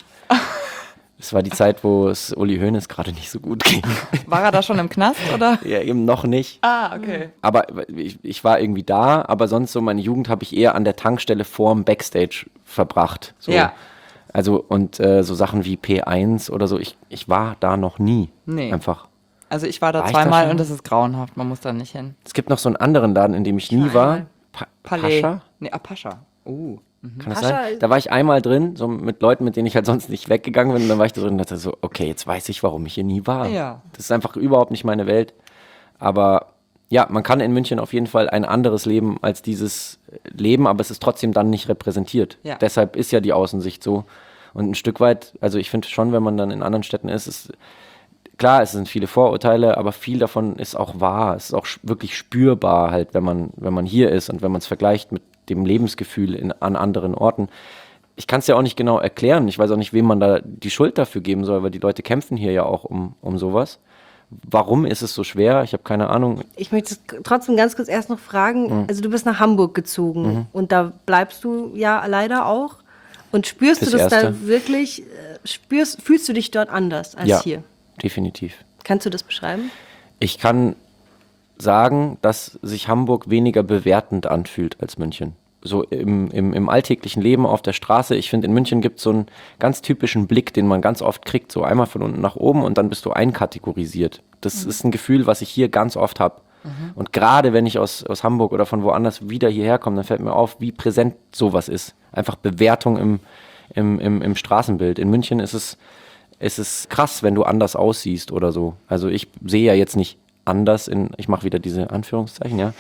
Es war die Zeit, wo es Uli Hoeneß gerade nicht so gut ging. War er da schon im Knast, oder? Ja, eben noch nicht. Ah, okay. Aber ich war irgendwie da, aber sonst so meine Jugend habe ich eher an der Tankstelle vorm Backstage verbracht. So. Ja. Also und so Sachen wie P1 oder so, ich war da noch nie. Nee. Einfach. Also ich war da War ich da zweimal schon? und das ist grauenhaft, man muss da nicht hin. Es gibt noch so einen anderen Laden, in dem ich nie war. einmal. Palais. Pascha? Nee, Pascha. Kann das Pascha sein? ist- Da war ich einmal drin, so mit Leuten, mit denen ich halt sonst nicht weggegangen bin. Und dann war ich da drin und dachte so, okay, jetzt weiß ich, warum ich hier nie war. Ja. Das ist einfach überhaupt nicht meine Welt. Aber ja, man kann in München auf jeden Fall ein anderes Leben als dieses Leben, aber es ist trotzdem dann nicht repräsentiert. Ja. Deshalb ist ja die Außensicht so. Und ein Stück weit, also ich finde schon, wenn man dann in anderen Städten ist, klar, es sind viele Vorurteile, aber viel davon ist auch wahr. Es ist auch wirklich spürbar halt, wenn man hier ist und wenn man es vergleicht mit dem Lebensgefühl an anderen Orten. Ich kann es ja auch nicht genau erklären. Ich weiß auch nicht, wem man da die Schuld dafür geben soll, weil die Leute kämpfen hier ja auch um sowas. Warum ist es so schwer? Ich habe keine Ahnung. Ich möchte trotzdem ganz kurz erst noch fragen, also du bist nach Hamburg gezogen und da bleibst du ja leider auch. Und spürst Fürs du das da Erste. wirklich, fühlst du dich dort anders als Ja, hier? definitiv. Kannst du das beschreiben? Ich kann sagen, dass sich Hamburg weniger bewertend anfühlt als München. So im alltäglichen Leben auf der Straße. Ich finde, in München gibt es so einen ganz typischen Blick, den man ganz oft kriegt. So einmal von unten nach oben und dann bist du einkategorisiert. Das ist ein Gefühl, was ich hier ganz oft habe. Und gerade wenn ich aus Hamburg oder von woanders wieder hierher komme, dann fällt mir auf, wie präsent sowas ist. Einfach Bewertung im Straßenbild. In München ist es ist es krass, wenn du anders aussiehst oder so. Also ich sehe ja jetzt nicht anders ich mache wieder diese Anführungszeichen, ja.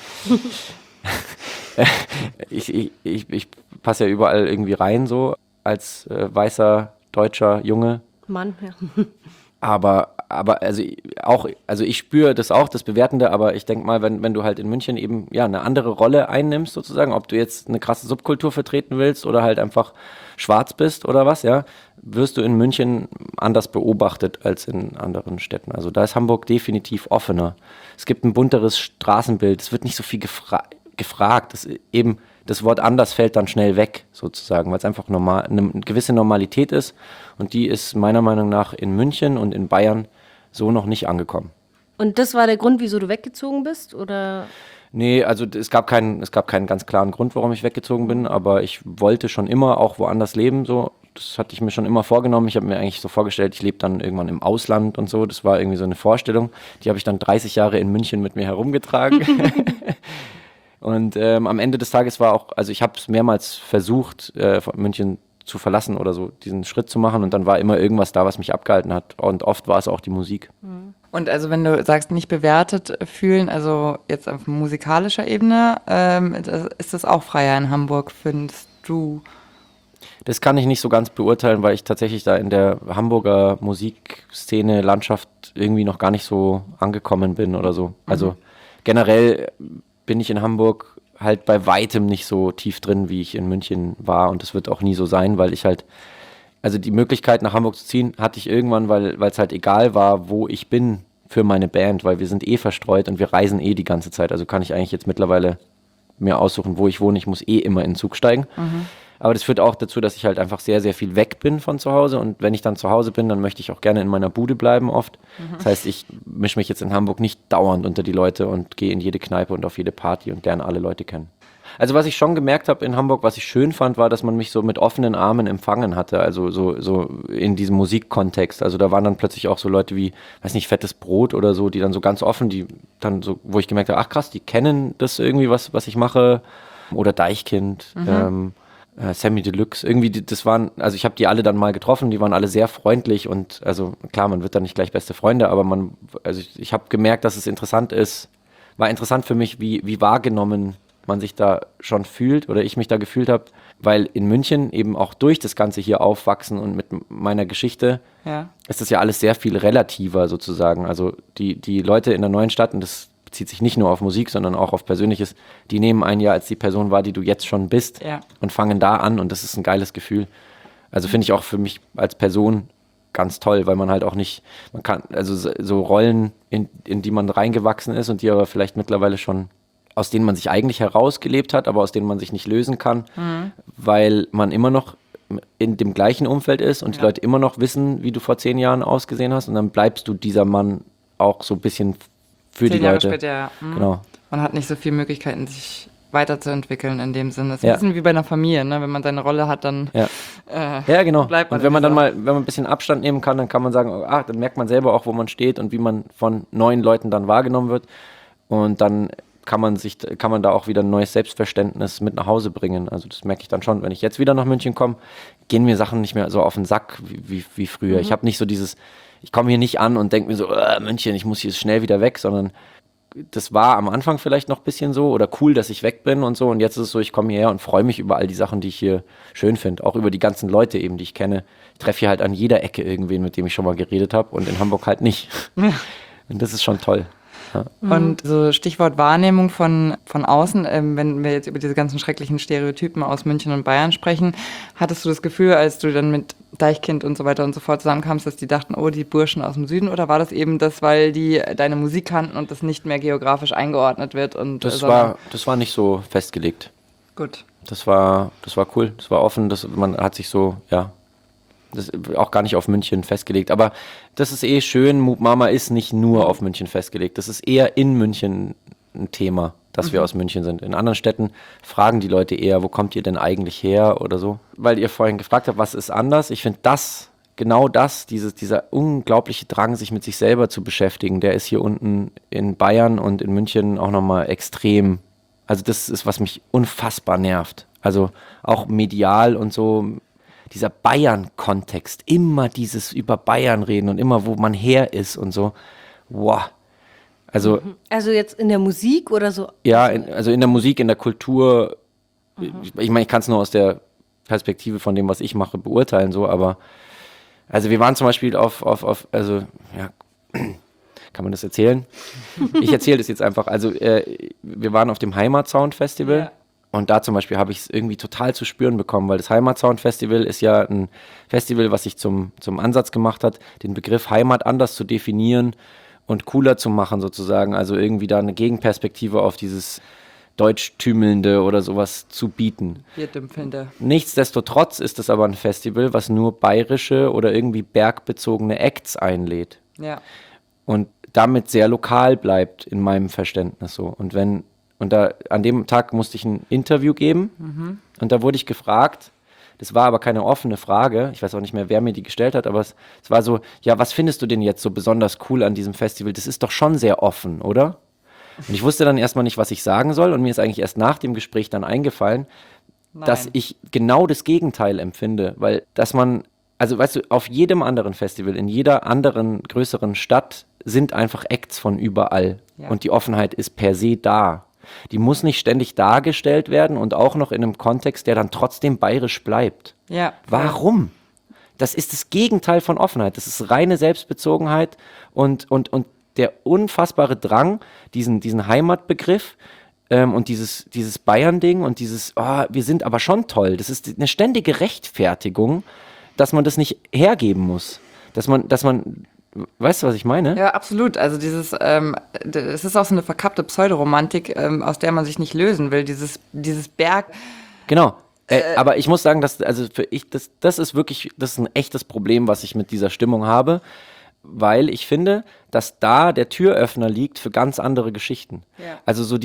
Ich passe ja überall irgendwie rein, so als weißer, deutscher Junge. Mann, ja. Aber also ich spüre das auch, das Bewertende, aber ich denke mal, wenn du halt in München eben ja eine andere Rolle einnimmst sozusagen, ob du jetzt eine krasse Subkultur vertreten willst oder halt einfach schwarz bist oder was, ja, wirst du in München anders beobachtet als in anderen Städten. Also da ist Hamburg definitiv offener. Es gibt ein bunteres Straßenbild, es wird nicht so viel gefragt. Das Wort anders fällt dann schnell weg, sozusagen, weil es einfach eine gewisse Normalität ist. Und die ist meiner Meinung nach in München und in Bayern so noch nicht angekommen. Und das war der Grund, wieso du weggezogen bist? Oder? Nee, also es gab keinen ganz klaren Grund, warum ich weggezogen bin, aber ich wollte schon immer auch woanders leben. So. Das hatte ich mir schon immer vorgenommen. Ich habe mir eigentlich so vorgestellt, ich lebe dann irgendwann im Ausland und so. Das war irgendwie so eine Vorstellung. Die habe ich dann 30 Jahre in München mit mir herumgetragen. Und am Ende des Tages war auch, also ich habe es mehrmals versucht, von München zu verlassen oder so, diesen Schritt zu machen und dann war immer irgendwas da, was mich abgehalten hat und oft war es auch die Musik. Und also wenn du sagst, nicht bewertet fühlen, also jetzt auf musikalischer Ebene, ist das auch freier in Hamburg, findest du? Das kann ich nicht so ganz beurteilen, weil ich tatsächlich da in der Hamburger Musikszene, Landschaft irgendwie noch gar nicht so angekommen bin oder so. Also generell bin ich in Hamburg halt bei weitem nicht so tief drin, wie ich in München war und das wird auch nie so sein, weil ich halt, also die Möglichkeit nach Hamburg zu ziehen, hatte ich irgendwann, weil es halt egal war, wo ich bin für meine Band, weil wir sind verstreut und wir reisen die ganze Zeit, also kann ich eigentlich jetzt mittlerweile mir aussuchen, wo ich wohne, ich muss immer in den Zug steigen. Aber das führt auch dazu, dass ich halt einfach sehr, sehr viel weg bin von zu Hause und wenn ich dann zu Hause bin, dann möchte ich auch gerne in meiner Bude bleiben oft. Das heißt, ich mische mich jetzt in Hamburg nicht dauernd unter die Leute und gehe in jede Kneipe und auf jede Party und lerne alle Leute kennen. Also was ich schon gemerkt habe in Hamburg, was ich schön fand, war, dass man mich so mit offenen Armen empfangen hatte, also so in diesem Musikkontext. Also da waren dann plötzlich auch so Leute wie, weiß nicht, Fettes Brot oder so, die dann so ganz offen, die dann so, wo ich gemerkt habe, ach krass, die kennen das irgendwie, was ich mache. Oder Deichkind, Sammy Deluxe, irgendwie, das waren, also ich habe die alle dann mal getroffen, die waren alle sehr freundlich und also klar, man wird dann nicht gleich beste Freunde, aber ich habe gemerkt, dass es war interessant für mich, wie wahrgenommen man sich da schon fühlt oder ich mich da gefühlt habe, weil in München eben auch durch das Ganze hier aufwachsen und mit meiner Geschichte ist das ja alles sehr viel relativer sozusagen, also die Leute in der neuen Stadt und das bezieht sich nicht nur auf Musik, sondern auch auf Persönliches, die nehmen einen ja als die Person wahr, die du jetzt schon bist und fangen da an und das ist ein geiles Gefühl. Also finde ich auch für mich als Person ganz toll, weil man halt auch nicht, man kann, also so Rollen, in die man reingewachsen ist und die aber vielleicht mittlerweile schon, aus denen man sich eigentlich herausgelebt hat, aber aus denen man sich nicht lösen kann, weil man immer noch in dem gleichen Umfeld ist und die Leute immer noch wissen, wie du vor 10 Jahren ausgesehen hast und dann bleibst du dieser Mann auch so ein bisschen für 10 die Jahre Leute. später, ja. Genau. Man hat nicht so viele Möglichkeiten, sich weiterzuentwickeln in dem Sinne. Das ist ein bisschen wie bei einer Familie, ne? Wenn man seine Rolle hat, dann Ja, genau. bleibt man Und wenn man in dann dieser- wenn man ein bisschen Abstand nehmen kann, dann kann man sagen, dann merkt man selber auch, wo man steht und wie man von neuen Leuten dann wahrgenommen wird. Und dann kann man da auch wieder ein neues Selbstverständnis mit nach Hause bringen. Also das merke ich dann schon. Wenn ich jetzt wieder nach München komme, gehen mir Sachen nicht mehr so auf den Sack wie früher. Ich habe nicht so ich komme hier nicht an und denke mir so, München, ich muss hier schnell wieder weg, sondern das war am Anfang vielleicht noch ein bisschen so oder cool, dass ich weg bin und so und jetzt ist es so, ich komme hierher und freue mich über all die Sachen, die ich hier schön finde, auch über die ganzen Leute eben, die ich kenne. Ich treffe hier halt an jeder Ecke irgendwen, mit dem ich schon mal geredet habe und in Hamburg halt nicht. Und das ist schon toll. Ja. Und so Stichwort Wahrnehmung von außen, wenn wir jetzt über diese ganzen schrecklichen Stereotypen aus München und Bayern sprechen, hattest du das Gefühl, als du dann mit Deichkind und so weiter und so fort zusammenkamst, dass die dachten, oh, die Burschen aus dem Süden, oder war das eben das, weil die deine Musik kannten und das nicht mehr geografisch eingeordnet wird? Und Das war nicht so festgelegt. gut. Das war cool, das war offen, man hat sich so, das auch gar nicht auf München festgelegt. Aber das ist schön, Moop Mama ist nicht nur auf München festgelegt. Das ist eher in München ein Thema, dass wir aus München sind. In anderen Städten fragen die Leute eher, wo kommt ihr denn eigentlich her oder so. Weil ihr vorhin gefragt habt, was ist anders? Ich finde dieser unglaubliche Drang, sich mit sich selber zu beschäftigen, der ist hier unten in Bayern und in München auch nochmal extrem. Also das ist, was mich unfassbar nervt. Also auch medial und so. dieser Bayern-Kontext, immer dieses über Bayern reden und immer, wo man her ist und so. Wow. Also, Also jetzt in der Musik oder so? ja, also in der Musik, in der Kultur, ich meine, ich kann es nur aus der Perspektive von dem, was ich mache, beurteilen, so, aber also wir waren zum Beispiel also, ja, kann man das erzählen? Ich erzähle das jetzt einfach. Also wir waren auf dem Heimatsound Festival. Ja. Und da zum Beispiel habe ich es irgendwie total zu spüren bekommen, weil das Heimatsound Festival ist ja ein Festival, was sich zum Ansatz gemacht hat, den Begriff Heimat anders zu definieren und cooler zu machen sozusagen. Also irgendwie da eine Gegenperspektive auf dieses Deutschtümelnde oder sowas zu bieten. Bierdümpfelnde. Nichtsdestotrotz ist es aber ein Festival, was nur bayerische oder irgendwie bergbezogene Acts einlädt. Ja. Und damit sehr lokal bleibt in meinem Verständnis so. Und da an dem Tag musste ich ein Interview geben und da wurde ich gefragt, das war aber keine offene Frage, ich weiß auch nicht mehr, wer mir die gestellt hat, aber es war so, ja, was findest du denn jetzt so besonders cool an diesem Festival? Das ist doch schon sehr offen, oder? Und ich wusste dann erstmal nicht, was ich sagen soll und mir ist eigentlich erst nach dem Gespräch dann eingefallen, dass ich genau das Gegenteil empfinde, weil also weißt du, auf jedem anderen Festival, in jeder anderen größeren Stadt sind einfach Acts von überall und die Offenheit ist per se da. Die muss nicht ständig dargestellt werden und auch noch in einem Kontext, der dann trotzdem bayerisch bleibt. Ja. Warum? Das ist das Gegenteil von Offenheit. Das ist reine Selbstbezogenheit und der unfassbare Drang, diesen Heimatbegriff und dieses Bayern-Ding und wir sind aber schon toll. Das ist eine ständige Rechtfertigung, dass man das nicht hergeben muss. Dass man weißt du, was ich meine? Ja, absolut. Also es ist auch so eine verkappte Pseudoromantik, aus der man sich nicht lösen will. Dieses Berg. Genau. Aber ich muss sagen, das ist ein echtes Problem, was ich mit dieser Stimmung habe, weil ich finde, dass da der Türöffner liegt für ganz andere Geschichten. Ja. Also so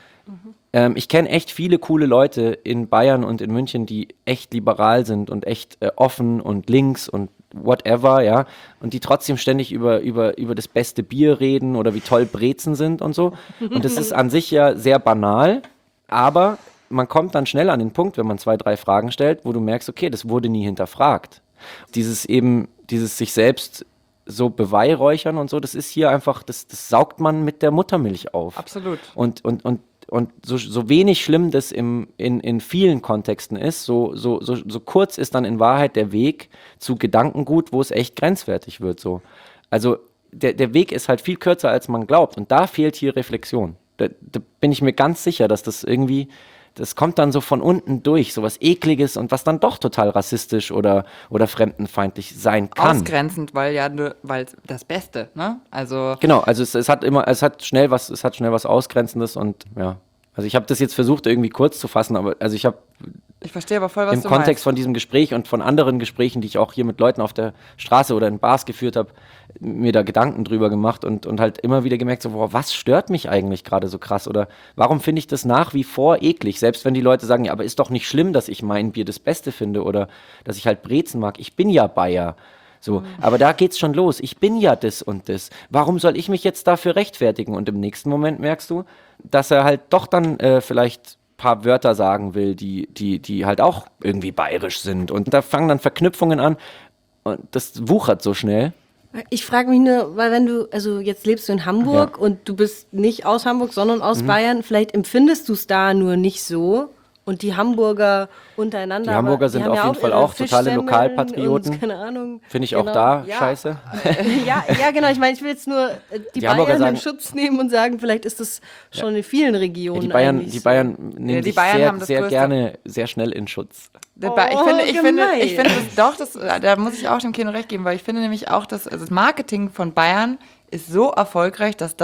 ich kenne echt viele coole Leute in Bayern und in München, die echt liberal sind und echt offen und links und whatever, ja, und die trotzdem ständig über das beste Bier reden oder wie toll Brezen sind und so. Und das ist an sich ja sehr banal, aber man kommt dann schnell an den Punkt, wenn man 2, 3 Fragen stellt, wo du merkst, okay, das wurde nie hinterfragt. Dieses sich selbst so beweihräuchern und so, das ist hier einfach, das saugt man mit der Muttermilch auf. Absolut. Und so wenig schlimm das in vielen Kontexten ist, so kurz ist dann in Wahrheit der Weg zu Gedankengut, wo es echt grenzwertig wird. So. Also der Weg ist halt viel kürzer, als man glaubt. Und da fehlt hier Reflexion. Da bin ich mir ganz sicher, dass das kommt dann so von unten durch, so was Ekliges und was dann doch total rassistisch oder fremdenfeindlich sein kann. Ausgrenzend, weil das Beste, ne? Also Genau, also es hat schnell was Ausgrenzendes und ja. Also ich habe das jetzt versucht irgendwie kurz zu fassen, aber also ich verstehe aber voll, was im du Kontext meinst. von diesem Gespräch und von anderen Gesprächen, die ich auch hier mit Leuten auf der Straße oder in Bars geführt habe, mir da Gedanken drüber gemacht und halt immer wieder gemerkt, so, boah, was stört mich eigentlich gerade so krass oder warum finde ich das nach wie vor eklig, selbst wenn die Leute sagen, ja, aber ist doch nicht schlimm, dass ich mein Bier das Beste finde oder dass ich halt Brezen mag, ich bin ja Bayer. So, aber da geht's schon los. Ich bin ja das und das. Warum soll ich mich jetzt dafür rechtfertigen? Und im nächsten Moment merkst du, dass er halt doch dann vielleicht ein paar Wörter sagen will, die halt auch irgendwie bayerisch sind. Und da fangen dann Verknüpfungen an und das wuchert so schnell. Ich frage mich nur, weil also jetzt lebst du in Hamburg und du bist nicht aus Hamburg, sondern aus Bayern, vielleicht empfindest du es da nur nicht so. Und die Hamburger untereinander. Die Hamburger sind auf jeden Fall auch totale Lokalpatrioten. Keine Ahnung. Finde ich auch da scheiße. Ja, genau. Ich meine, ich will jetzt nur die Hamburger Bayern sagen, in Schutz nehmen und sagen, vielleicht ist das schon in vielen Regionen die Bayern die nehmen sich Bayern haben sehr, das sehr Größte. gerne sehr schnell in Schutz. Ich finde, gemein. da muss ich auch dem Kino recht geben, weil ich finde nämlich auch, dass das Marketing von Bayern ist so erfolgreich, dass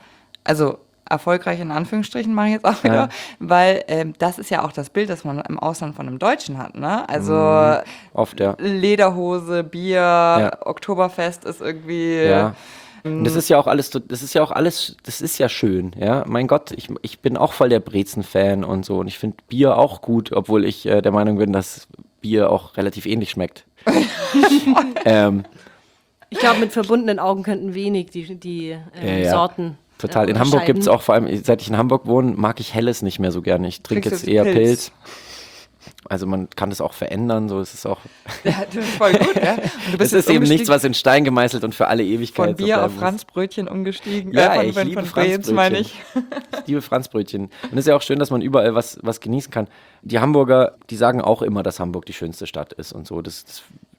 erfolgreich in Anführungsstrichen mache ich jetzt auch wieder, weil das ist ja auch das Bild, das man im Ausland von einem Deutschen hat, ne? Also Oft, ja. Lederhose, Bier, Oktoberfest ist irgendwie... Ja. Und das ist ja auch alles, das ist ja schön, ja. Mein Gott, ich bin auch voll der Brezen-Fan und so und ich finde Bier auch gut, obwohl ich der Meinung bin, dass Bier auch relativ ähnlich schmeckt. Ich glaube, mit verbundenen Augen könnten wenig die Sorten. Total. In Hamburg gibt es auch, vor allem, seit ich in Hamburg wohne, mag ich Helles nicht mehr so gerne. Ich trinke jetzt eher Pilz. Also man kann das auch verändern, so ist es auch. Ja, das ist voll gut, ja. Und du bist Es ist jetzt eben nichts, umgestiegen was in Stein gemeißelt und für alle Ewigkeit von so Bier bleiben auf muss. Franzbrötchen umgestiegen. Ja, ich von liebe Breens, meine ich. Ich liebe Franzbrötchen. Und es ist ja auch schön, dass man überall was genießen kann. Die Hamburger, die sagen auch immer, dass Hamburg die schönste Stadt ist und so. Das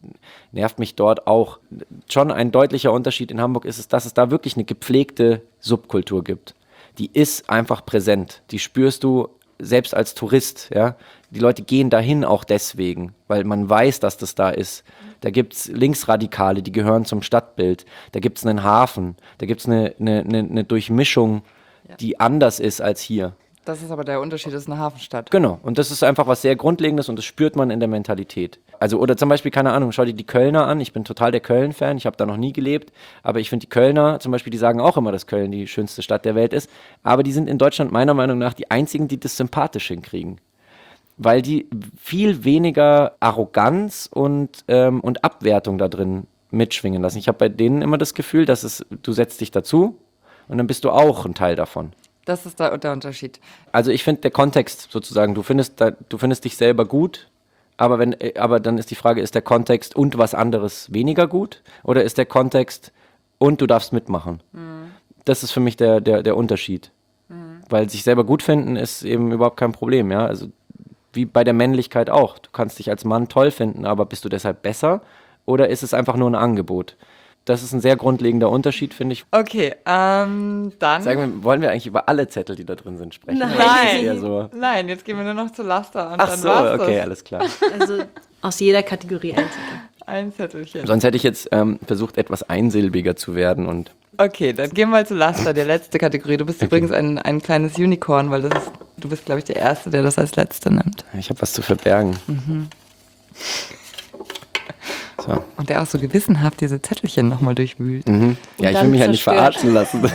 nervt mich dort auch. Schon ein deutlicher Unterschied in Hamburg ist es, dass es da wirklich eine gepflegte Subkultur gibt. Die ist einfach präsent. Die spürst du selbst als Tourist, ja. Die Leute gehen dahin auch deswegen, weil man weiß, dass das da ist. Da gibt es Linksradikale, die gehören zum Stadtbild. Da gibt es einen Hafen. Da gibt es eine Durchmischung, die anders ist als hier. Das ist aber der Unterschied, das ist eine Hafenstadt. Genau. Und das ist einfach was sehr Grundlegendes und das spürt man in der Mentalität. Also, oder zum Beispiel, keine Ahnung, schau dir die Kölner an. Ich bin total der Köln-Fan. Ich habe da noch nie gelebt. Aber ich finde die Kölner zum Beispiel, die sagen auch immer, dass Köln die schönste Stadt der Welt ist. Aber die sind in Deutschland meiner Meinung nach die einzigen, die das sympathisch hinkriegen. Weil die viel weniger Arroganz und Abwertung da drin mitschwingen lassen. Ich habe bei denen immer das Gefühl, dass du setzt dich dazu und dann bist du auch ein Teil davon. Das ist der Unterschied. Also ich finde der Kontext sozusagen, du findest dich selber gut, aber dann ist die Frage, ist der Kontext und was anderes weniger gut oder ist der Kontext und du darfst mitmachen? Das ist für mich der Unterschied. Weil sich selber gut finden ist eben überhaupt kein Problem, ja. Also wie bei der Männlichkeit auch. Du kannst dich als Mann toll finden, aber bist du deshalb besser oder ist es einfach nur ein Angebot? Das ist ein sehr grundlegender Unterschied, finde ich. Okay, dann... Wollen wir eigentlich über alle Zettel, die da drin sind, sprechen? Nein. Oder ist es eher so? Nein, jetzt gehen wir nur noch zu Laster und Ach dann so, war's okay, das. alles klar. Also aus jeder Kategorie ein Zettel. Ein Zettelchen. Sonst hätte ich jetzt versucht, etwas einsilbiger zu werden und Okay, dann gehen wir zu Laster, der letzte Kategorie. Du bist übrigens ein kleines Unicorn, weil du bist, glaube ich, der Erste, der das als Letzte nimmt. ich habe was zu verbergen. So. Und der auch so gewissenhaft diese Zettelchen nochmal durchwühlt. Ja, ich dann will mich ja nicht zerstört. verarschen lassen.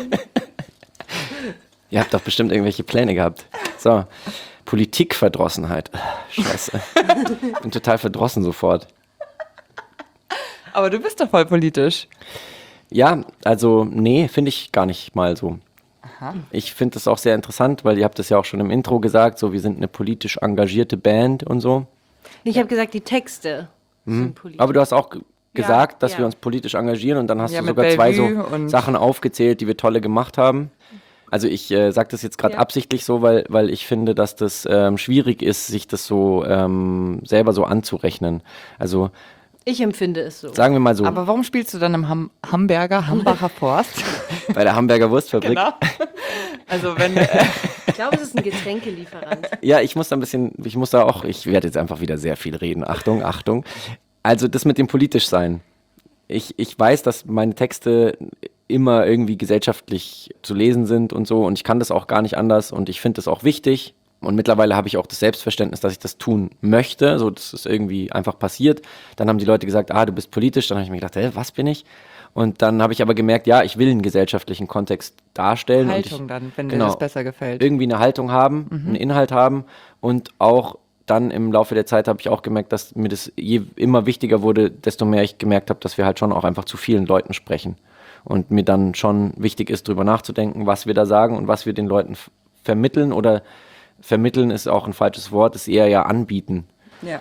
Ihr habt doch bestimmt irgendwelche Pläne gehabt. So, Politikverdrossenheit. Scheiße. Ich bin total verdrossen sofort. Aber du bist doch voll politisch. Ja, also nee, finde ich gar nicht mal so. Ich finde das auch sehr interessant, weil ihr habt das ja auch schon im Intro gesagt, so wir sind eine politisch engagierte Band und so. Ich habe gesagt, die Texte sind politisch. Aber du hast auch gesagt, dass ja. wir uns politisch engagieren und dann hast Ja, du mit sogar zwei Bellevue so und- Sachen aufgezählt, die wir tolle gemacht haben. Also ich sage das jetzt gerade Ja. absichtlich so, weil ich finde, dass das schwierig ist, sich das so selber so anzurechnen. Also Ich empfinde es so. sagen wir mal so, Aber warum spielst du dann im Hambacher Forst? bei der Hamburger Wurstfabrik. Genau. Also wenn... Ich glaube, es ist ein Getränkelieferant. Ja, ich werde jetzt einfach wieder sehr viel reden. Achtung, Achtung. Also das mit dem politisch sein. Ich weiß, dass meine Texte immer irgendwie gesellschaftlich zu lesen sind und so und ich kann das auch gar nicht anders und ich finde das auch wichtig und mittlerweile habe ich auch das Selbstverständnis, dass ich das tun möchte, so das ist irgendwie einfach passiert. Dann haben die Leute gesagt, du bist politisch, dann habe ich mir gedacht, was bin ich? Und dann habe ich aber gemerkt, ja, ich will einen gesellschaftlichen Kontext darstellen. Haltung und dann, wenn dir genau, das besser gefällt. irgendwie eine Haltung haben, einen Inhalt haben und auch dann im Laufe der Zeit habe ich auch gemerkt, dass mir das immer wichtiger wurde, desto mehr ich gemerkt habe, dass wir halt schon auch einfach zu vielen Leuten sprechen und mir dann schon wichtig ist, drüber nachzudenken, was wir da sagen und was wir den Leuten vermitteln oder vermitteln ist auch ein falsches Wort, ist eher ja anbieten. Ja.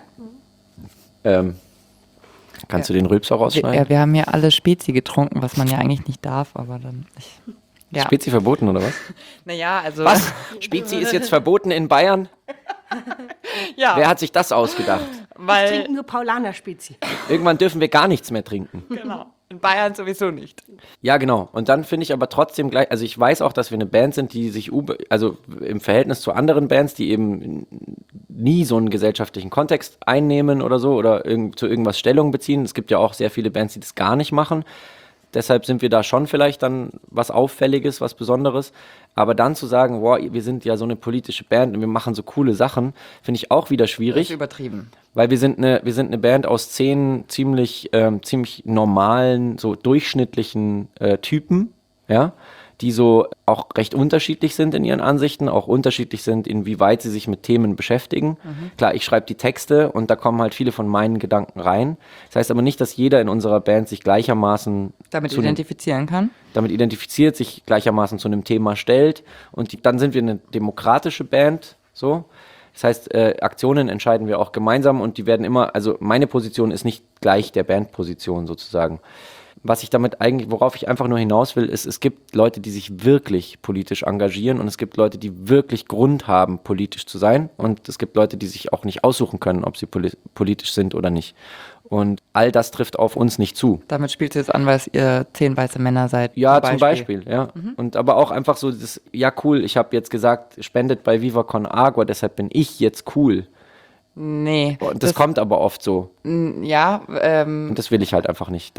Kannst du den Rülpser rausschneiden? Wir haben ja alle Spezi getrunken, was man ja eigentlich nicht darf, aber dann... Ja. Spezi verboten oder was? Naja, also... Was? Spezi ist jetzt verboten in Bayern? Ja, Wer hat sich das ausgedacht? weil... Trinken nur Paulaner-Spezi. Irgendwann dürfen wir gar nichts mehr trinken. Genau. In Bayern sowieso nicht. Ja, genau. Und dann finde ich aber trotzdem gleich, also ich weiß auch, dass wir eine Band sind, die sich, also im Verhältnis zu anderen Bands, die eben nie so einen gesellschaftlichen Kontext einnehmen oder so oder zu irgendwas Stellung beziehen. Es gibt ja auch sehr viele Bands, die das gar nicht machen. Deshalb sind wir da schon vielleicht dann was Auffälliges, was Besonderes. Aber dann zu sagen, wow, wir sind ja so eine politische Band und wir machen so coole Sachen, finde ich auch wieder Das ist schwierig. übertrieben. Weil wir sind eine Band aus 10 ziemlich normalen, so durchschnittlichen Typen, ja, die so auch recht unterschiedlich sind in ihren Ansichten, auch unterschiedlich sind, inwieweit sie sich mit Themen beschäftigen. Klar, ich schreibe die Texte und da kommen halt viele von meinen Gedanken rein. Das heißt aber nicht, dass jeder in unserer Band sich gleichermaßen Damit identifizieren kann. damit identifiziert, sich gleichermaßen zu einem Thema stellt und dann sind wir eine demokratische Band, so. Das heißt, Aktionen entscheiden wir auch gemeinsam und die werden immer, also meine Position ist nicht gleich der Bandposition sozusagen. Was ich damit eigentlich, worauf ich einfach nur hinaus will, ist, es gibt Leute, die sich wirklich politisch engagieren und es gibt Leute, die wirklich Grund haben, politisch zu sein und es gibt Leute, die sich auch nicht aussuchen können, ob sie politisch sind oder nicht. Und all das trifft auf uns nicht zu. Damit spielt sie jetzt an, weil ihr 10 weiße Männer seid. Ja, zum Beispiel, ja. Und aber auch einfach so das, ja cool, ich habe jetzt gesagt, spendet bei Viva Con Agua, deshalb bin ich jetzt cool. Nee. Und das kommt aber oft so. Ja, Und das will ich halt einfach nicht.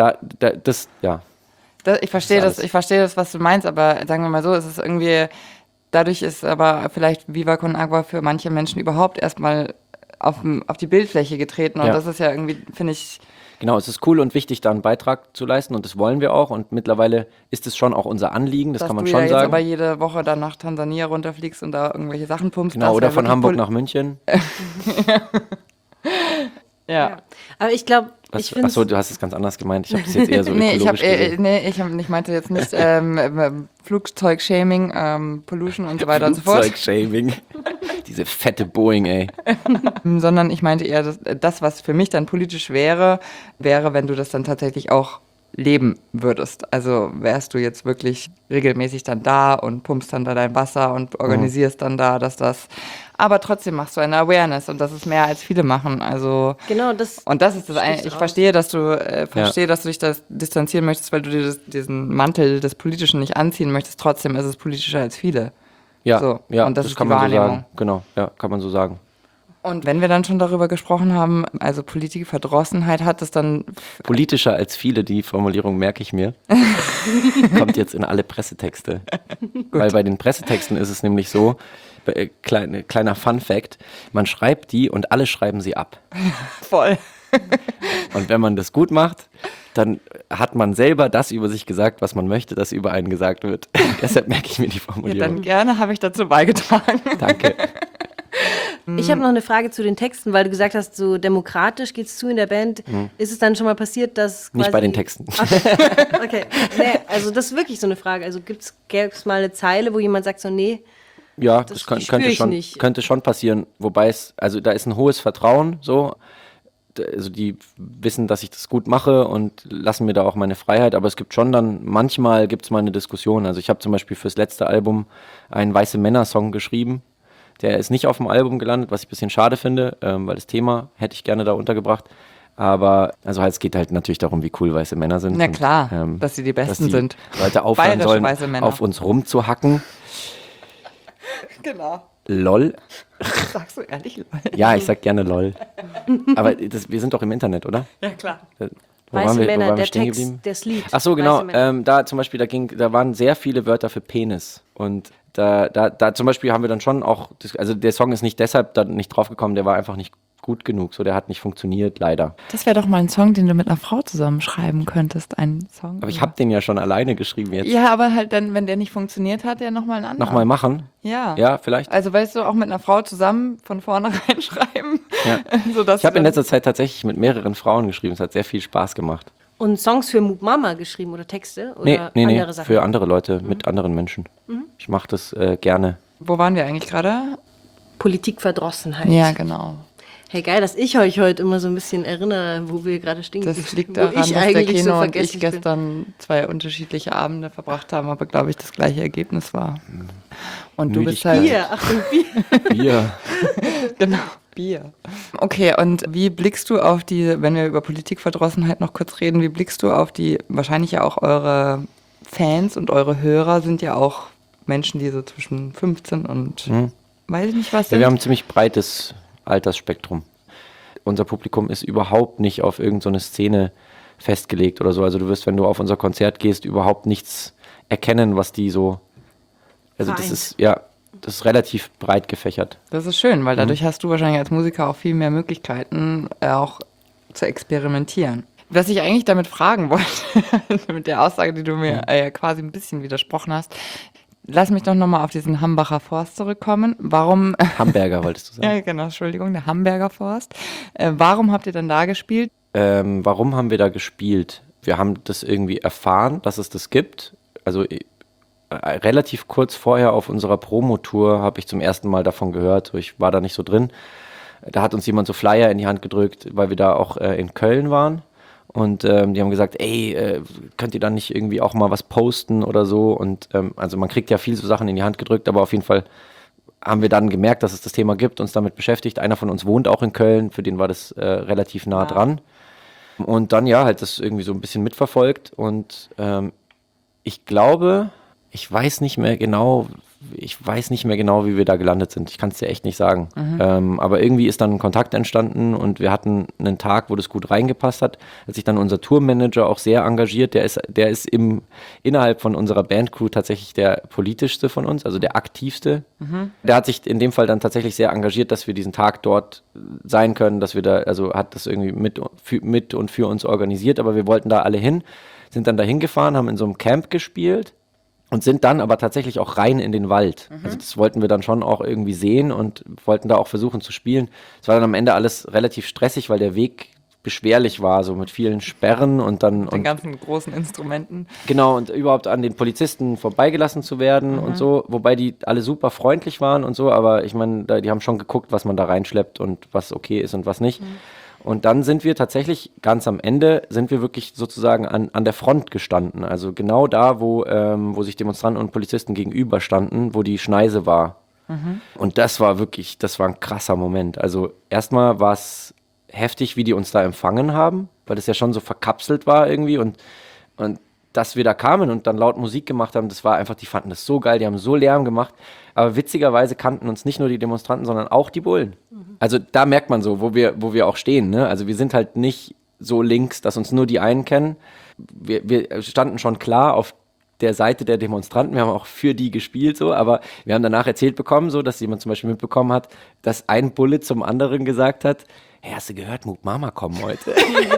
ich verstehe das, was du meinst, aber sagen wir mal so, es ist irgendwie, dadurch ist aber vielleicht Viva Con Agua für manche Menschen überhaupt erstmal auf die Bildfläche getreten und das ist ja irgendwie, finde ich... Genau, es ist cool und wichtig, da einen Beitrag zu leisten und das wollen wir auch und mittlerweile ist es schon auch unser Anliegen, das kann man schon sagen. Dass du ja jetzt aber jede Woche dann nach Tansania runterfliegst und da irgendwelche Sachen pumpst. Genau, oder von Hamburg nach München. Ja. Aber ich glaube, Achso, du hast es ganz anders gemeint. Ich habe das jetzt eher so ökologisch gesehen. Ich meinte jetzt nicht Flugzeug-Shaming, Pollution und so weiter und so fort. Flugzeug-Shaming. Diese fette Boeing, ey. Sondern ich meinte eher, das, was für mich dann politisch wäre, wenn du das dann tatsächlich auch leben würdest. Also wärst du jetzt wirklich regelmäßig dann da und pumpst dann da dein Wasser und organisierst dann da, dass das... Aber trotzdem machst du eine Awareness und das ist mehr, als viele machen. Also genau, das ist das eigentlich. Ich verstehe, dass du dich das distanzieren möchtest, weil du dir diesen Mantel des Politischen nicht anziehen möchtest. Trotzdem ist es politischer als viele. Ja, so. ja, und das ist kann die man so Wahrnehmung. sagen. Genau, ja, kann man so sagen. Und wenn wir dann schon darüber gesprochen haben, also Politikverdrossenheit hat es dann... Politischer als viele, die Formulierung merke ich mir. Kommt jetzt in alle Pressetexte. Weil bei den Pressetexten ist es nämlich so, kleiner Fun-Fact, man schreibt die und alle schreiben sie ab. Voll. Und wenn man das gut macht, dann hat man selber das über sich gesagt, was man möchte, dass über einen gesagt wird. Deshalb merke ich mir die Formulierung. Ja, dann gerne habe ich dazu beigetragen. Danke. Ich habe noch eine Frage zu den Texten, weil du gesagt hast, so demokratisch geht's zu in der Band. Ist es dann schon mal passiert, dass quasi... Nicht bei den Texten. Okay. Nee, also das ist wirklich so eine Frage. Also gäbe es mal eine Zeile, wo jemand sagt so, nee, Ja, das könnte schon passieren. Wobei da ist ein hohes Vertrauen so. Also die wissen, dass ich das gut mache und lassen mir da auch meine Freiheit. Aber es gibt schon manchmal gibt es mal eine Diskussion. Also ich habe zum Beispiel fürs letzte Album einen Weiße Männer-Song geschrieben. Der ist nicht auf dem Album gelandet, was ich ein bisschen schade finde, weil das Thema hätte ich gerne da untergebracht. Aber es geht halt natürlich darum, wie cool weiße Männer sind. Na klar, und, dass sie die Besten dass sind. Leute aufhören Bayerische sollen, weiße Männer. auf uns rumzuhacken. Genau. LOL. Sagst du ehrlich, Lol? Ja, ich sag gerne LOL. Aber wir sind doch im Internet, oder? Ja, klar. Wo weiße waren wir Männer, der stehen Text, geblieben? das Lied. Ach so, genau. Weiße Männer. Da zum Beispiel, da waren sehr viele Wörter für Penis. Und da zum Beispiel haben wir dann schon auch, also der Song ist nicht deshalb da nicht draufgekommen, der war einfach nicht gut genug. So, der hat nicht funktioniert, leider. Das wäre doch mal ein Song, den du mit einer Frau zusammen schreiben könntest. Ein Song. Aber ich habe den ja schon alleine geschrieben jetzt. Ja, aber halt dann, wenn der nicht funktioniert hat, ja nochmal einen anderen. Nochmal machen? Ja. Ja, vielleicht. Also weißt du, auch mit einer Frau zusammen von vornherein schreiben. Ja. Sodass Ich habe in letzter Zeit tatsächlich mit mehreren Frauen geschrieben. Es hat sehr viel Spaß gemacht. Und Songs für Moop Mama geschrieben oder Texte? Oder Nee, andere Sachen? für andere Leute, mit anderen Menschen. Ich mache das gerne. Wo waren wir eigentlich gerade? Politikverdrossenheit. Ja, genau. Hey, geil, dass ich euch heute immer so ein bisschen erinnere, wo wir gerade stehen. Das liegt wo daran, dass der eigentlich Kino und ich vergesslich bin. gestern 2 unterschiedliche Abende verbracht haben, aber glaube ich das gleiche Ergebnis war. Und du bist Müdigkeit. halt... Bier, Achtung, Bier. Bier. Genau, Bier. Okay, und wie blickst du auf die, wenn wir über Politikverdrossenheit noch kurz reden, wie blickst du auf die, wahrscheinlich ja auch eure Fans und eure Hörer sind ja auch Menschen, die so zwischen 15 und weiß ich nicht was Ja, sind? wir haben ein ziemlich breites Altersspektrum. Unser Publikum ist überhaupt nicht auf irgendeine Szene festgelegt oder so. Also du wirst, wenn du auf unser Konzert gehst, überhaupt nichts erkennen, was die so... Also das ist relativ breit gefächert. Das ist schön, weil dadurch hast du wahrscheinlich als Musiker auch viel mehr Möglichkeiten, auch zu experimentieren. Was ich eigentlich damit fragen wollte, mit der Aussage, die du mir quasi ein bisschen widersprochen hast, lass mich doch nochmal auf diesen Hambacher Forst zurückkommen. Warum... Hamburger wolltest du sagen. Ja, genau, Entschuldigung, der Hamburger Forst. Warum habt ihr dann da gespielt? Warum haben wir da gespielt? Wir haben das irgendwie erfahren, dass es das gibt. Also relativ kurz vorher auf unserer Promotour habe ich zum ersten Mal davon gehört. So, ich war da nicht so drin. Da hat uns jemand so Flyer in die Hand gedrückt, weil wir da auch in Köln waren. Und die haben gesagt, ey, könnt ihr dann nicht irgendwie auch mal was posten oder so? Und also man kriegt ja viel so Sachen in die Hand gedrückt, aber auf jeden Fall haben wir dann gemerkt, dass es das Thema gibt, uns damit beschäftigt. Einer von uns wohnt auch in Köln, für den war das relativ nah dran. Und dann halt das irgendwie so ein bisschen mitverfolgt. Und ich glaube, ich weiß nicht mehr genau, wie wir da gelandet sind. Ich kann es dir echt nicht sagen. Aber irgendwie ist dann ein Kontakt entstanden und wir hatten einen Tag, wo das gut reingepasst hat. Hat sich dann unser Tourmanager auch sehr engagiert. Der ist innerhalb von unserer Bandcrew tatsächlich der politischste von uns, also der aktivste. Der hat sich in dem Fall dann tatsächlich sehr engagiert, dass wir diesen Tag dort sein können, dass wir da, also hat das irgendwie mit und für uns organisiert, aber wir wollten da alle hin, sind dann da hingefahren, haben in so einem Camp gespielt. Und sind dann aber tatsächlich auch rein in den Wald. Also das wollten wir dann schon auch irgendwie sehen und wollten da auch versuchen zu spielen. Es war dann am Ende alles relativ stressig, weil der Weg beschwerlich war, so mit vielen Sperren und dann... Den ganzen großen Instrumenten. Genau, und überhaupt an den Polizisten vorbeigelassen zu werden und so. Wobei die alle super freundlich waren und so, aber ich meine, die haben schon geguckt, was man da reinschleppt und was okay ist und was nicht. Und dann sind wir tatsächlich, ganz am Ende, sind wir wirklich sozusagen an der Front gestanden. Also genau da, wo sich Demonstranten und Polizisten gegenüberstanden, wo die Schneise war. Und das war ein krasser Moment. Also erstmal war es heftig, wie die uns da empfangen haben, weil das ja schon so verkapselt war irgendwie. Und dass wir da kamen und dann laut Musik gemacht haben, das war einfach, die fanden das so geil, die haben so Lärm gemacht. Aber witzigerweise kannten uns nicht nur die Demonstranten, sondern auch die Bullen. Also da merkt man so, wo wir auch stehen. Ne? Also wir sind halt nicht so links, dass uns nur die einen kennen. Wir standen schon klar auf der Seite der Demonstranten. Wir haben auch für die gespielt, so, aber wir haben danach erzählt bekommen, so, dass jemand zum Beispiel mitbekommen hat, dass ein Bulle zum anderen gesagt hat, hey, hast du gehört, Moop Mama kommen heute?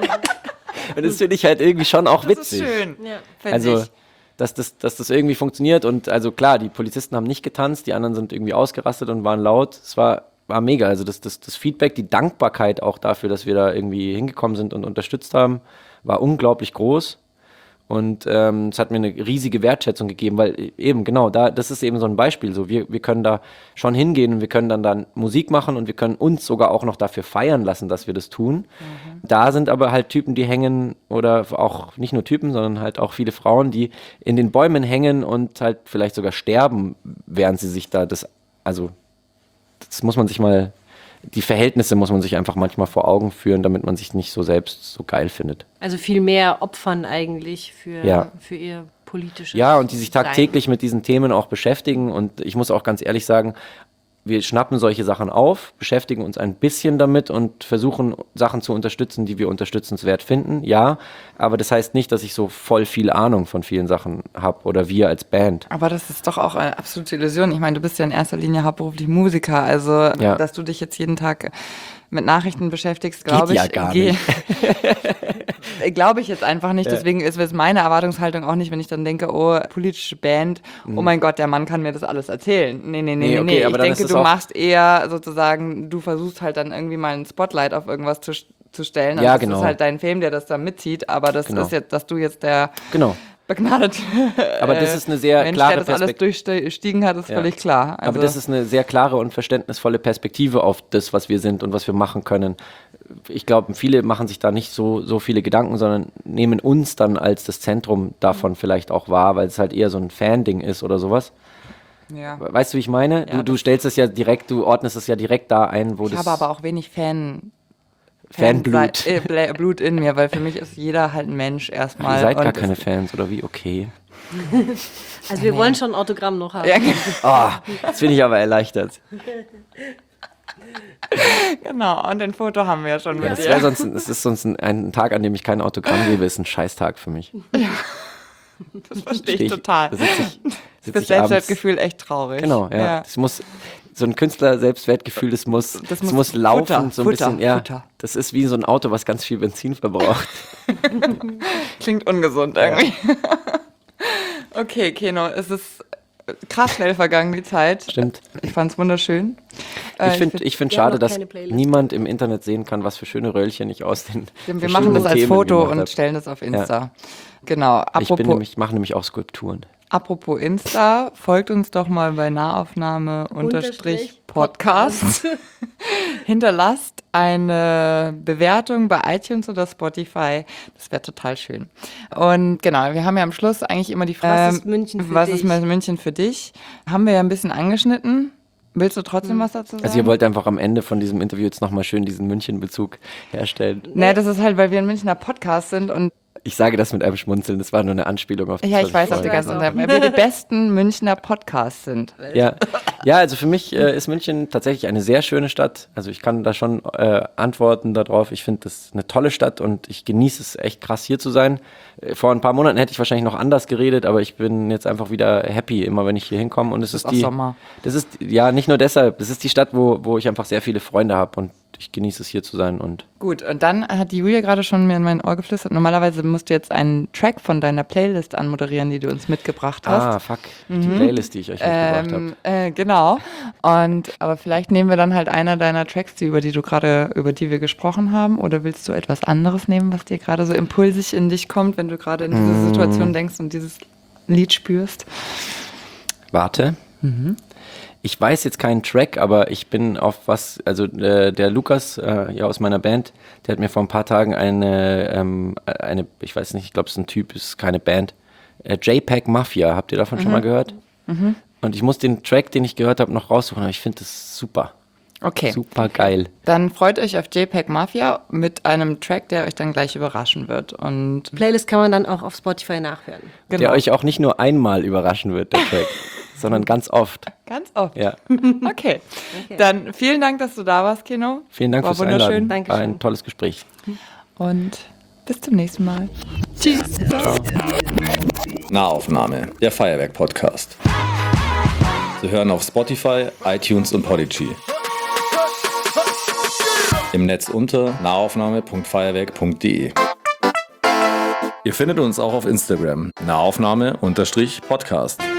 Und das finde ich halt irgendwie schon auch witzig. Das ist schön, Also, dass das irgendwie funktioniert und also klar, die Polizisten haben nicht getanzt, die anderen sind irgendwie ausgerastet und waren laut. Es war mega. Also das Feedback, die Dankbarkeit auch dafür, dass wir da irgendwie hingekommen sind und unterstützt haben, war unglaublich groß. Und es hat mir eine riesige Wertschätzung gegeben, weil eben genau, das ist eben so ein Beispiel. So, wir können da schon hingehen und wir können dann Musik machen und wir können uns sogar auch noch dafür feiern lassen, dass wir das tun. Da sind aber halt Typen, die hängen oder auch nicht nur Typen, sondern halt auch viele Frauen, die in den Bäumen hängen und halt vielleicht sogar sterben, während sie sich da das muss man sich mal, die Verhältnisse muss man sich einfach manchmal vor Augen führen, damit man sich nicht so selbst so geil findet. Also viel mehr opfern eigentlich für ihr politisches Ja, und die sich Sein. tagtäglich mit diesen Themen auch beschäftigen. Und ich muss auch ganz ehrlich sagen, wir schnappen solche Sachen auf, beschäftigen uns ein bisschen damit und versuchen, Sachen zu unterstützen, die wir unterstützenswert finden. Ja, aber das heißt nicht, dass ich so voll viel Ahnung von vielen Sachen habe oder wir als Band. Aber das ist doch auch eine absolute Illusion. Ich meine, du bist ja in erster Linie hauptberuflich Musiker, also dass du dich jetzt jeden Tag mit Nachrichten beschäftigst, glaube ich. Ja gar nicht. Glaube ich jetzt einfach nicht. Deswegen ist es meine Erwartungshaltung auch nicht, wenn ich dann denke, oh, politische Band, oh mein Gott, der Mann kann mir das alles erzählen. Nee. Okay, ich denke, du machst eher sozusagen, du versuchst halt dann irgendwie mal ein Spotlight auf irgendwas zu stellen. Und Ja, das genau. ist halt dein Film, der das da mitzieht, aber das ist jetzt, dass du jetzt der begnadete Aber das ist eine sehr Mensch, klare der das alles durchstiegen hat, ist völlig klar. Also, aber das ist eine sehr klare und verständnisvolle Perspektive auf das, was wir sind und was wir machen können. Ich glaube, viele machen sich da nicht so viele Gedanken, sondern nehmen uns dann als das Zentrum davon vielleicht auch wahr, weil es halt eher so ein Fan-Ding ist oder sowas. ja. Weißt du, wie ich meine? Ja, Du stellst es ja direkt, du ordnest es ja direkt da ein, wo Ich das... habe aber auch wenig Fanblut. Blut in mir, weil für mich ist jeder halt ein Mensch erstmal. Ihr seid gar und keine Fans, oder wie? Okay. Also wir wollen schon ein Autogramm noch haben. Ja, Jetzt bin ich aber erleichtert. genau, und ein Foto haben wir ja schon mit Es dir. ist sonst ein Tag, an dem ich kein Autogramm gebe, ist ein Scheißtag für mich. Das verstehe Steh ich total. Da sitze ich Das abends. Selbstwertgefühl echt traurig. Genau, ja. Das muss, so ein Künstler-Selbstwertgefühl, das muss laufen, Futter, so ein Futter, bisschen, ja. Futter. Das ist wie so ein Auto, was ganz viel Benzin verbraucht. Klingt ungesund irgendwie. Okay, Keno, es ist krass schnell vergangen, die Zeit. Stimmt. Ich fand's wunderschön. Ich find wir haben schade, noch dass keine Playlist. niemand im Internet sehen kann, was für schöne Röllchen ich aus den Wir machen das als Themen Foto gemacht und hab. stellen das auf Insta. Genau. Ich mache nämlich auch Skulpturen. Apropos Insta, folgt uns doch mal bei Nahaufnahme_Podcast. Hinterlasst eine Bewertung bei iTunes oder Spotify. Das wäre total schön. Und genau, wir haben ja am Schluss eigentlich immer die Frage, Was ist München für was dich? ist München für dich? Haben wir ja ein bisschen angeschnitten. Willst du trotzdem was dazu sagen? Also ihr wollt einfach am Ende von diesem Interview jetzt nochmal schön diesen München-Bezug herstellen. Nee, das ist halt, weil wir ein Münchner Podcast sind und Ich sage das mit einem Schmunzeln, das war nur eine Anspielung auf das, ja, was ich weiß auch die vorher ganze gesagt Zeit, weil wir die besten Münchner Podcasts sind. habe. Ja, also für mich ist München tatsächlich eine sehr schöne Stadt. Also ich kann da schon antworten darauf. Ich finde das eine tolle Stadt und ich genieße es echt krass hier zu sein. Vor ein paar Monaten hätte ich wahrscheinlich noch anders geredet, aber ich bin jetzt einfach wieder happy, immer wenn ich hier hinkomme. Und es ist auch Sommer. Das ist ja nicht nur deshalb. Das ist die Stadt, wo ich einfach sehr viele Freunde habe und ich genieße es hier zu sein. Und Gut, und dann hat die Julia gerade schon mir in mein Ohr geflüstert, normalerweise musst du jetzt einen Track von deiner Playlist anmoderieren, die du uns mitgebracht hast. fuck, die Playlist, die ich euch mitgebracht habe. Genau. Aber vielleicht nehmen wir dann halt einer deiner Tracks, über die wir gesprochen haben, oder willst du etwas anderes nehmen, was dir gerade so impulsig in dich kommt, wenn du gerade in diese Situation denkst und dieses Lied spürst? Warte. Ich weiß jetzt keinen Track, aber ich bin auf was, also der Lukas hier aus meiner Band, der hat mir vor ein paar Tagen eine ich weiß nicht, ich glaube es ist ein Typ, ist keine Band, JPEG Mafia, habt ihr davon schon mal gehört? Und ich muss den Track, den ich gehört habe, noch raussuchen, aber ich finde das super. Okay. Super geil. Dann freut euch auf JPEG Mafia mit einem Track, der euch dann gleich überraschen wird. Und Playlist kann man dann auch auf Spotify nachhören. genau. Der euch auch nicht nur einmal überraschen wird, der Track, sondern ganz oft. Ganz oft. Ja. Okay. Dann vielen Dank, dass du da warst, Kino. Vielen Dank War fürs Einladen. wunderschön. Dankeschön. War ein tolles Gespräch. Und bis zum nächsten Mal. Tschüss. Nahaufnahme, der Feuerwerk-Podcast. Sie hören auf Spotify, iTunes und Podigy. Im Netz unter nahaufnahme.feuerwerk.de. Ihr findet uns auch auf Instagram, nahaufnahme_podcast.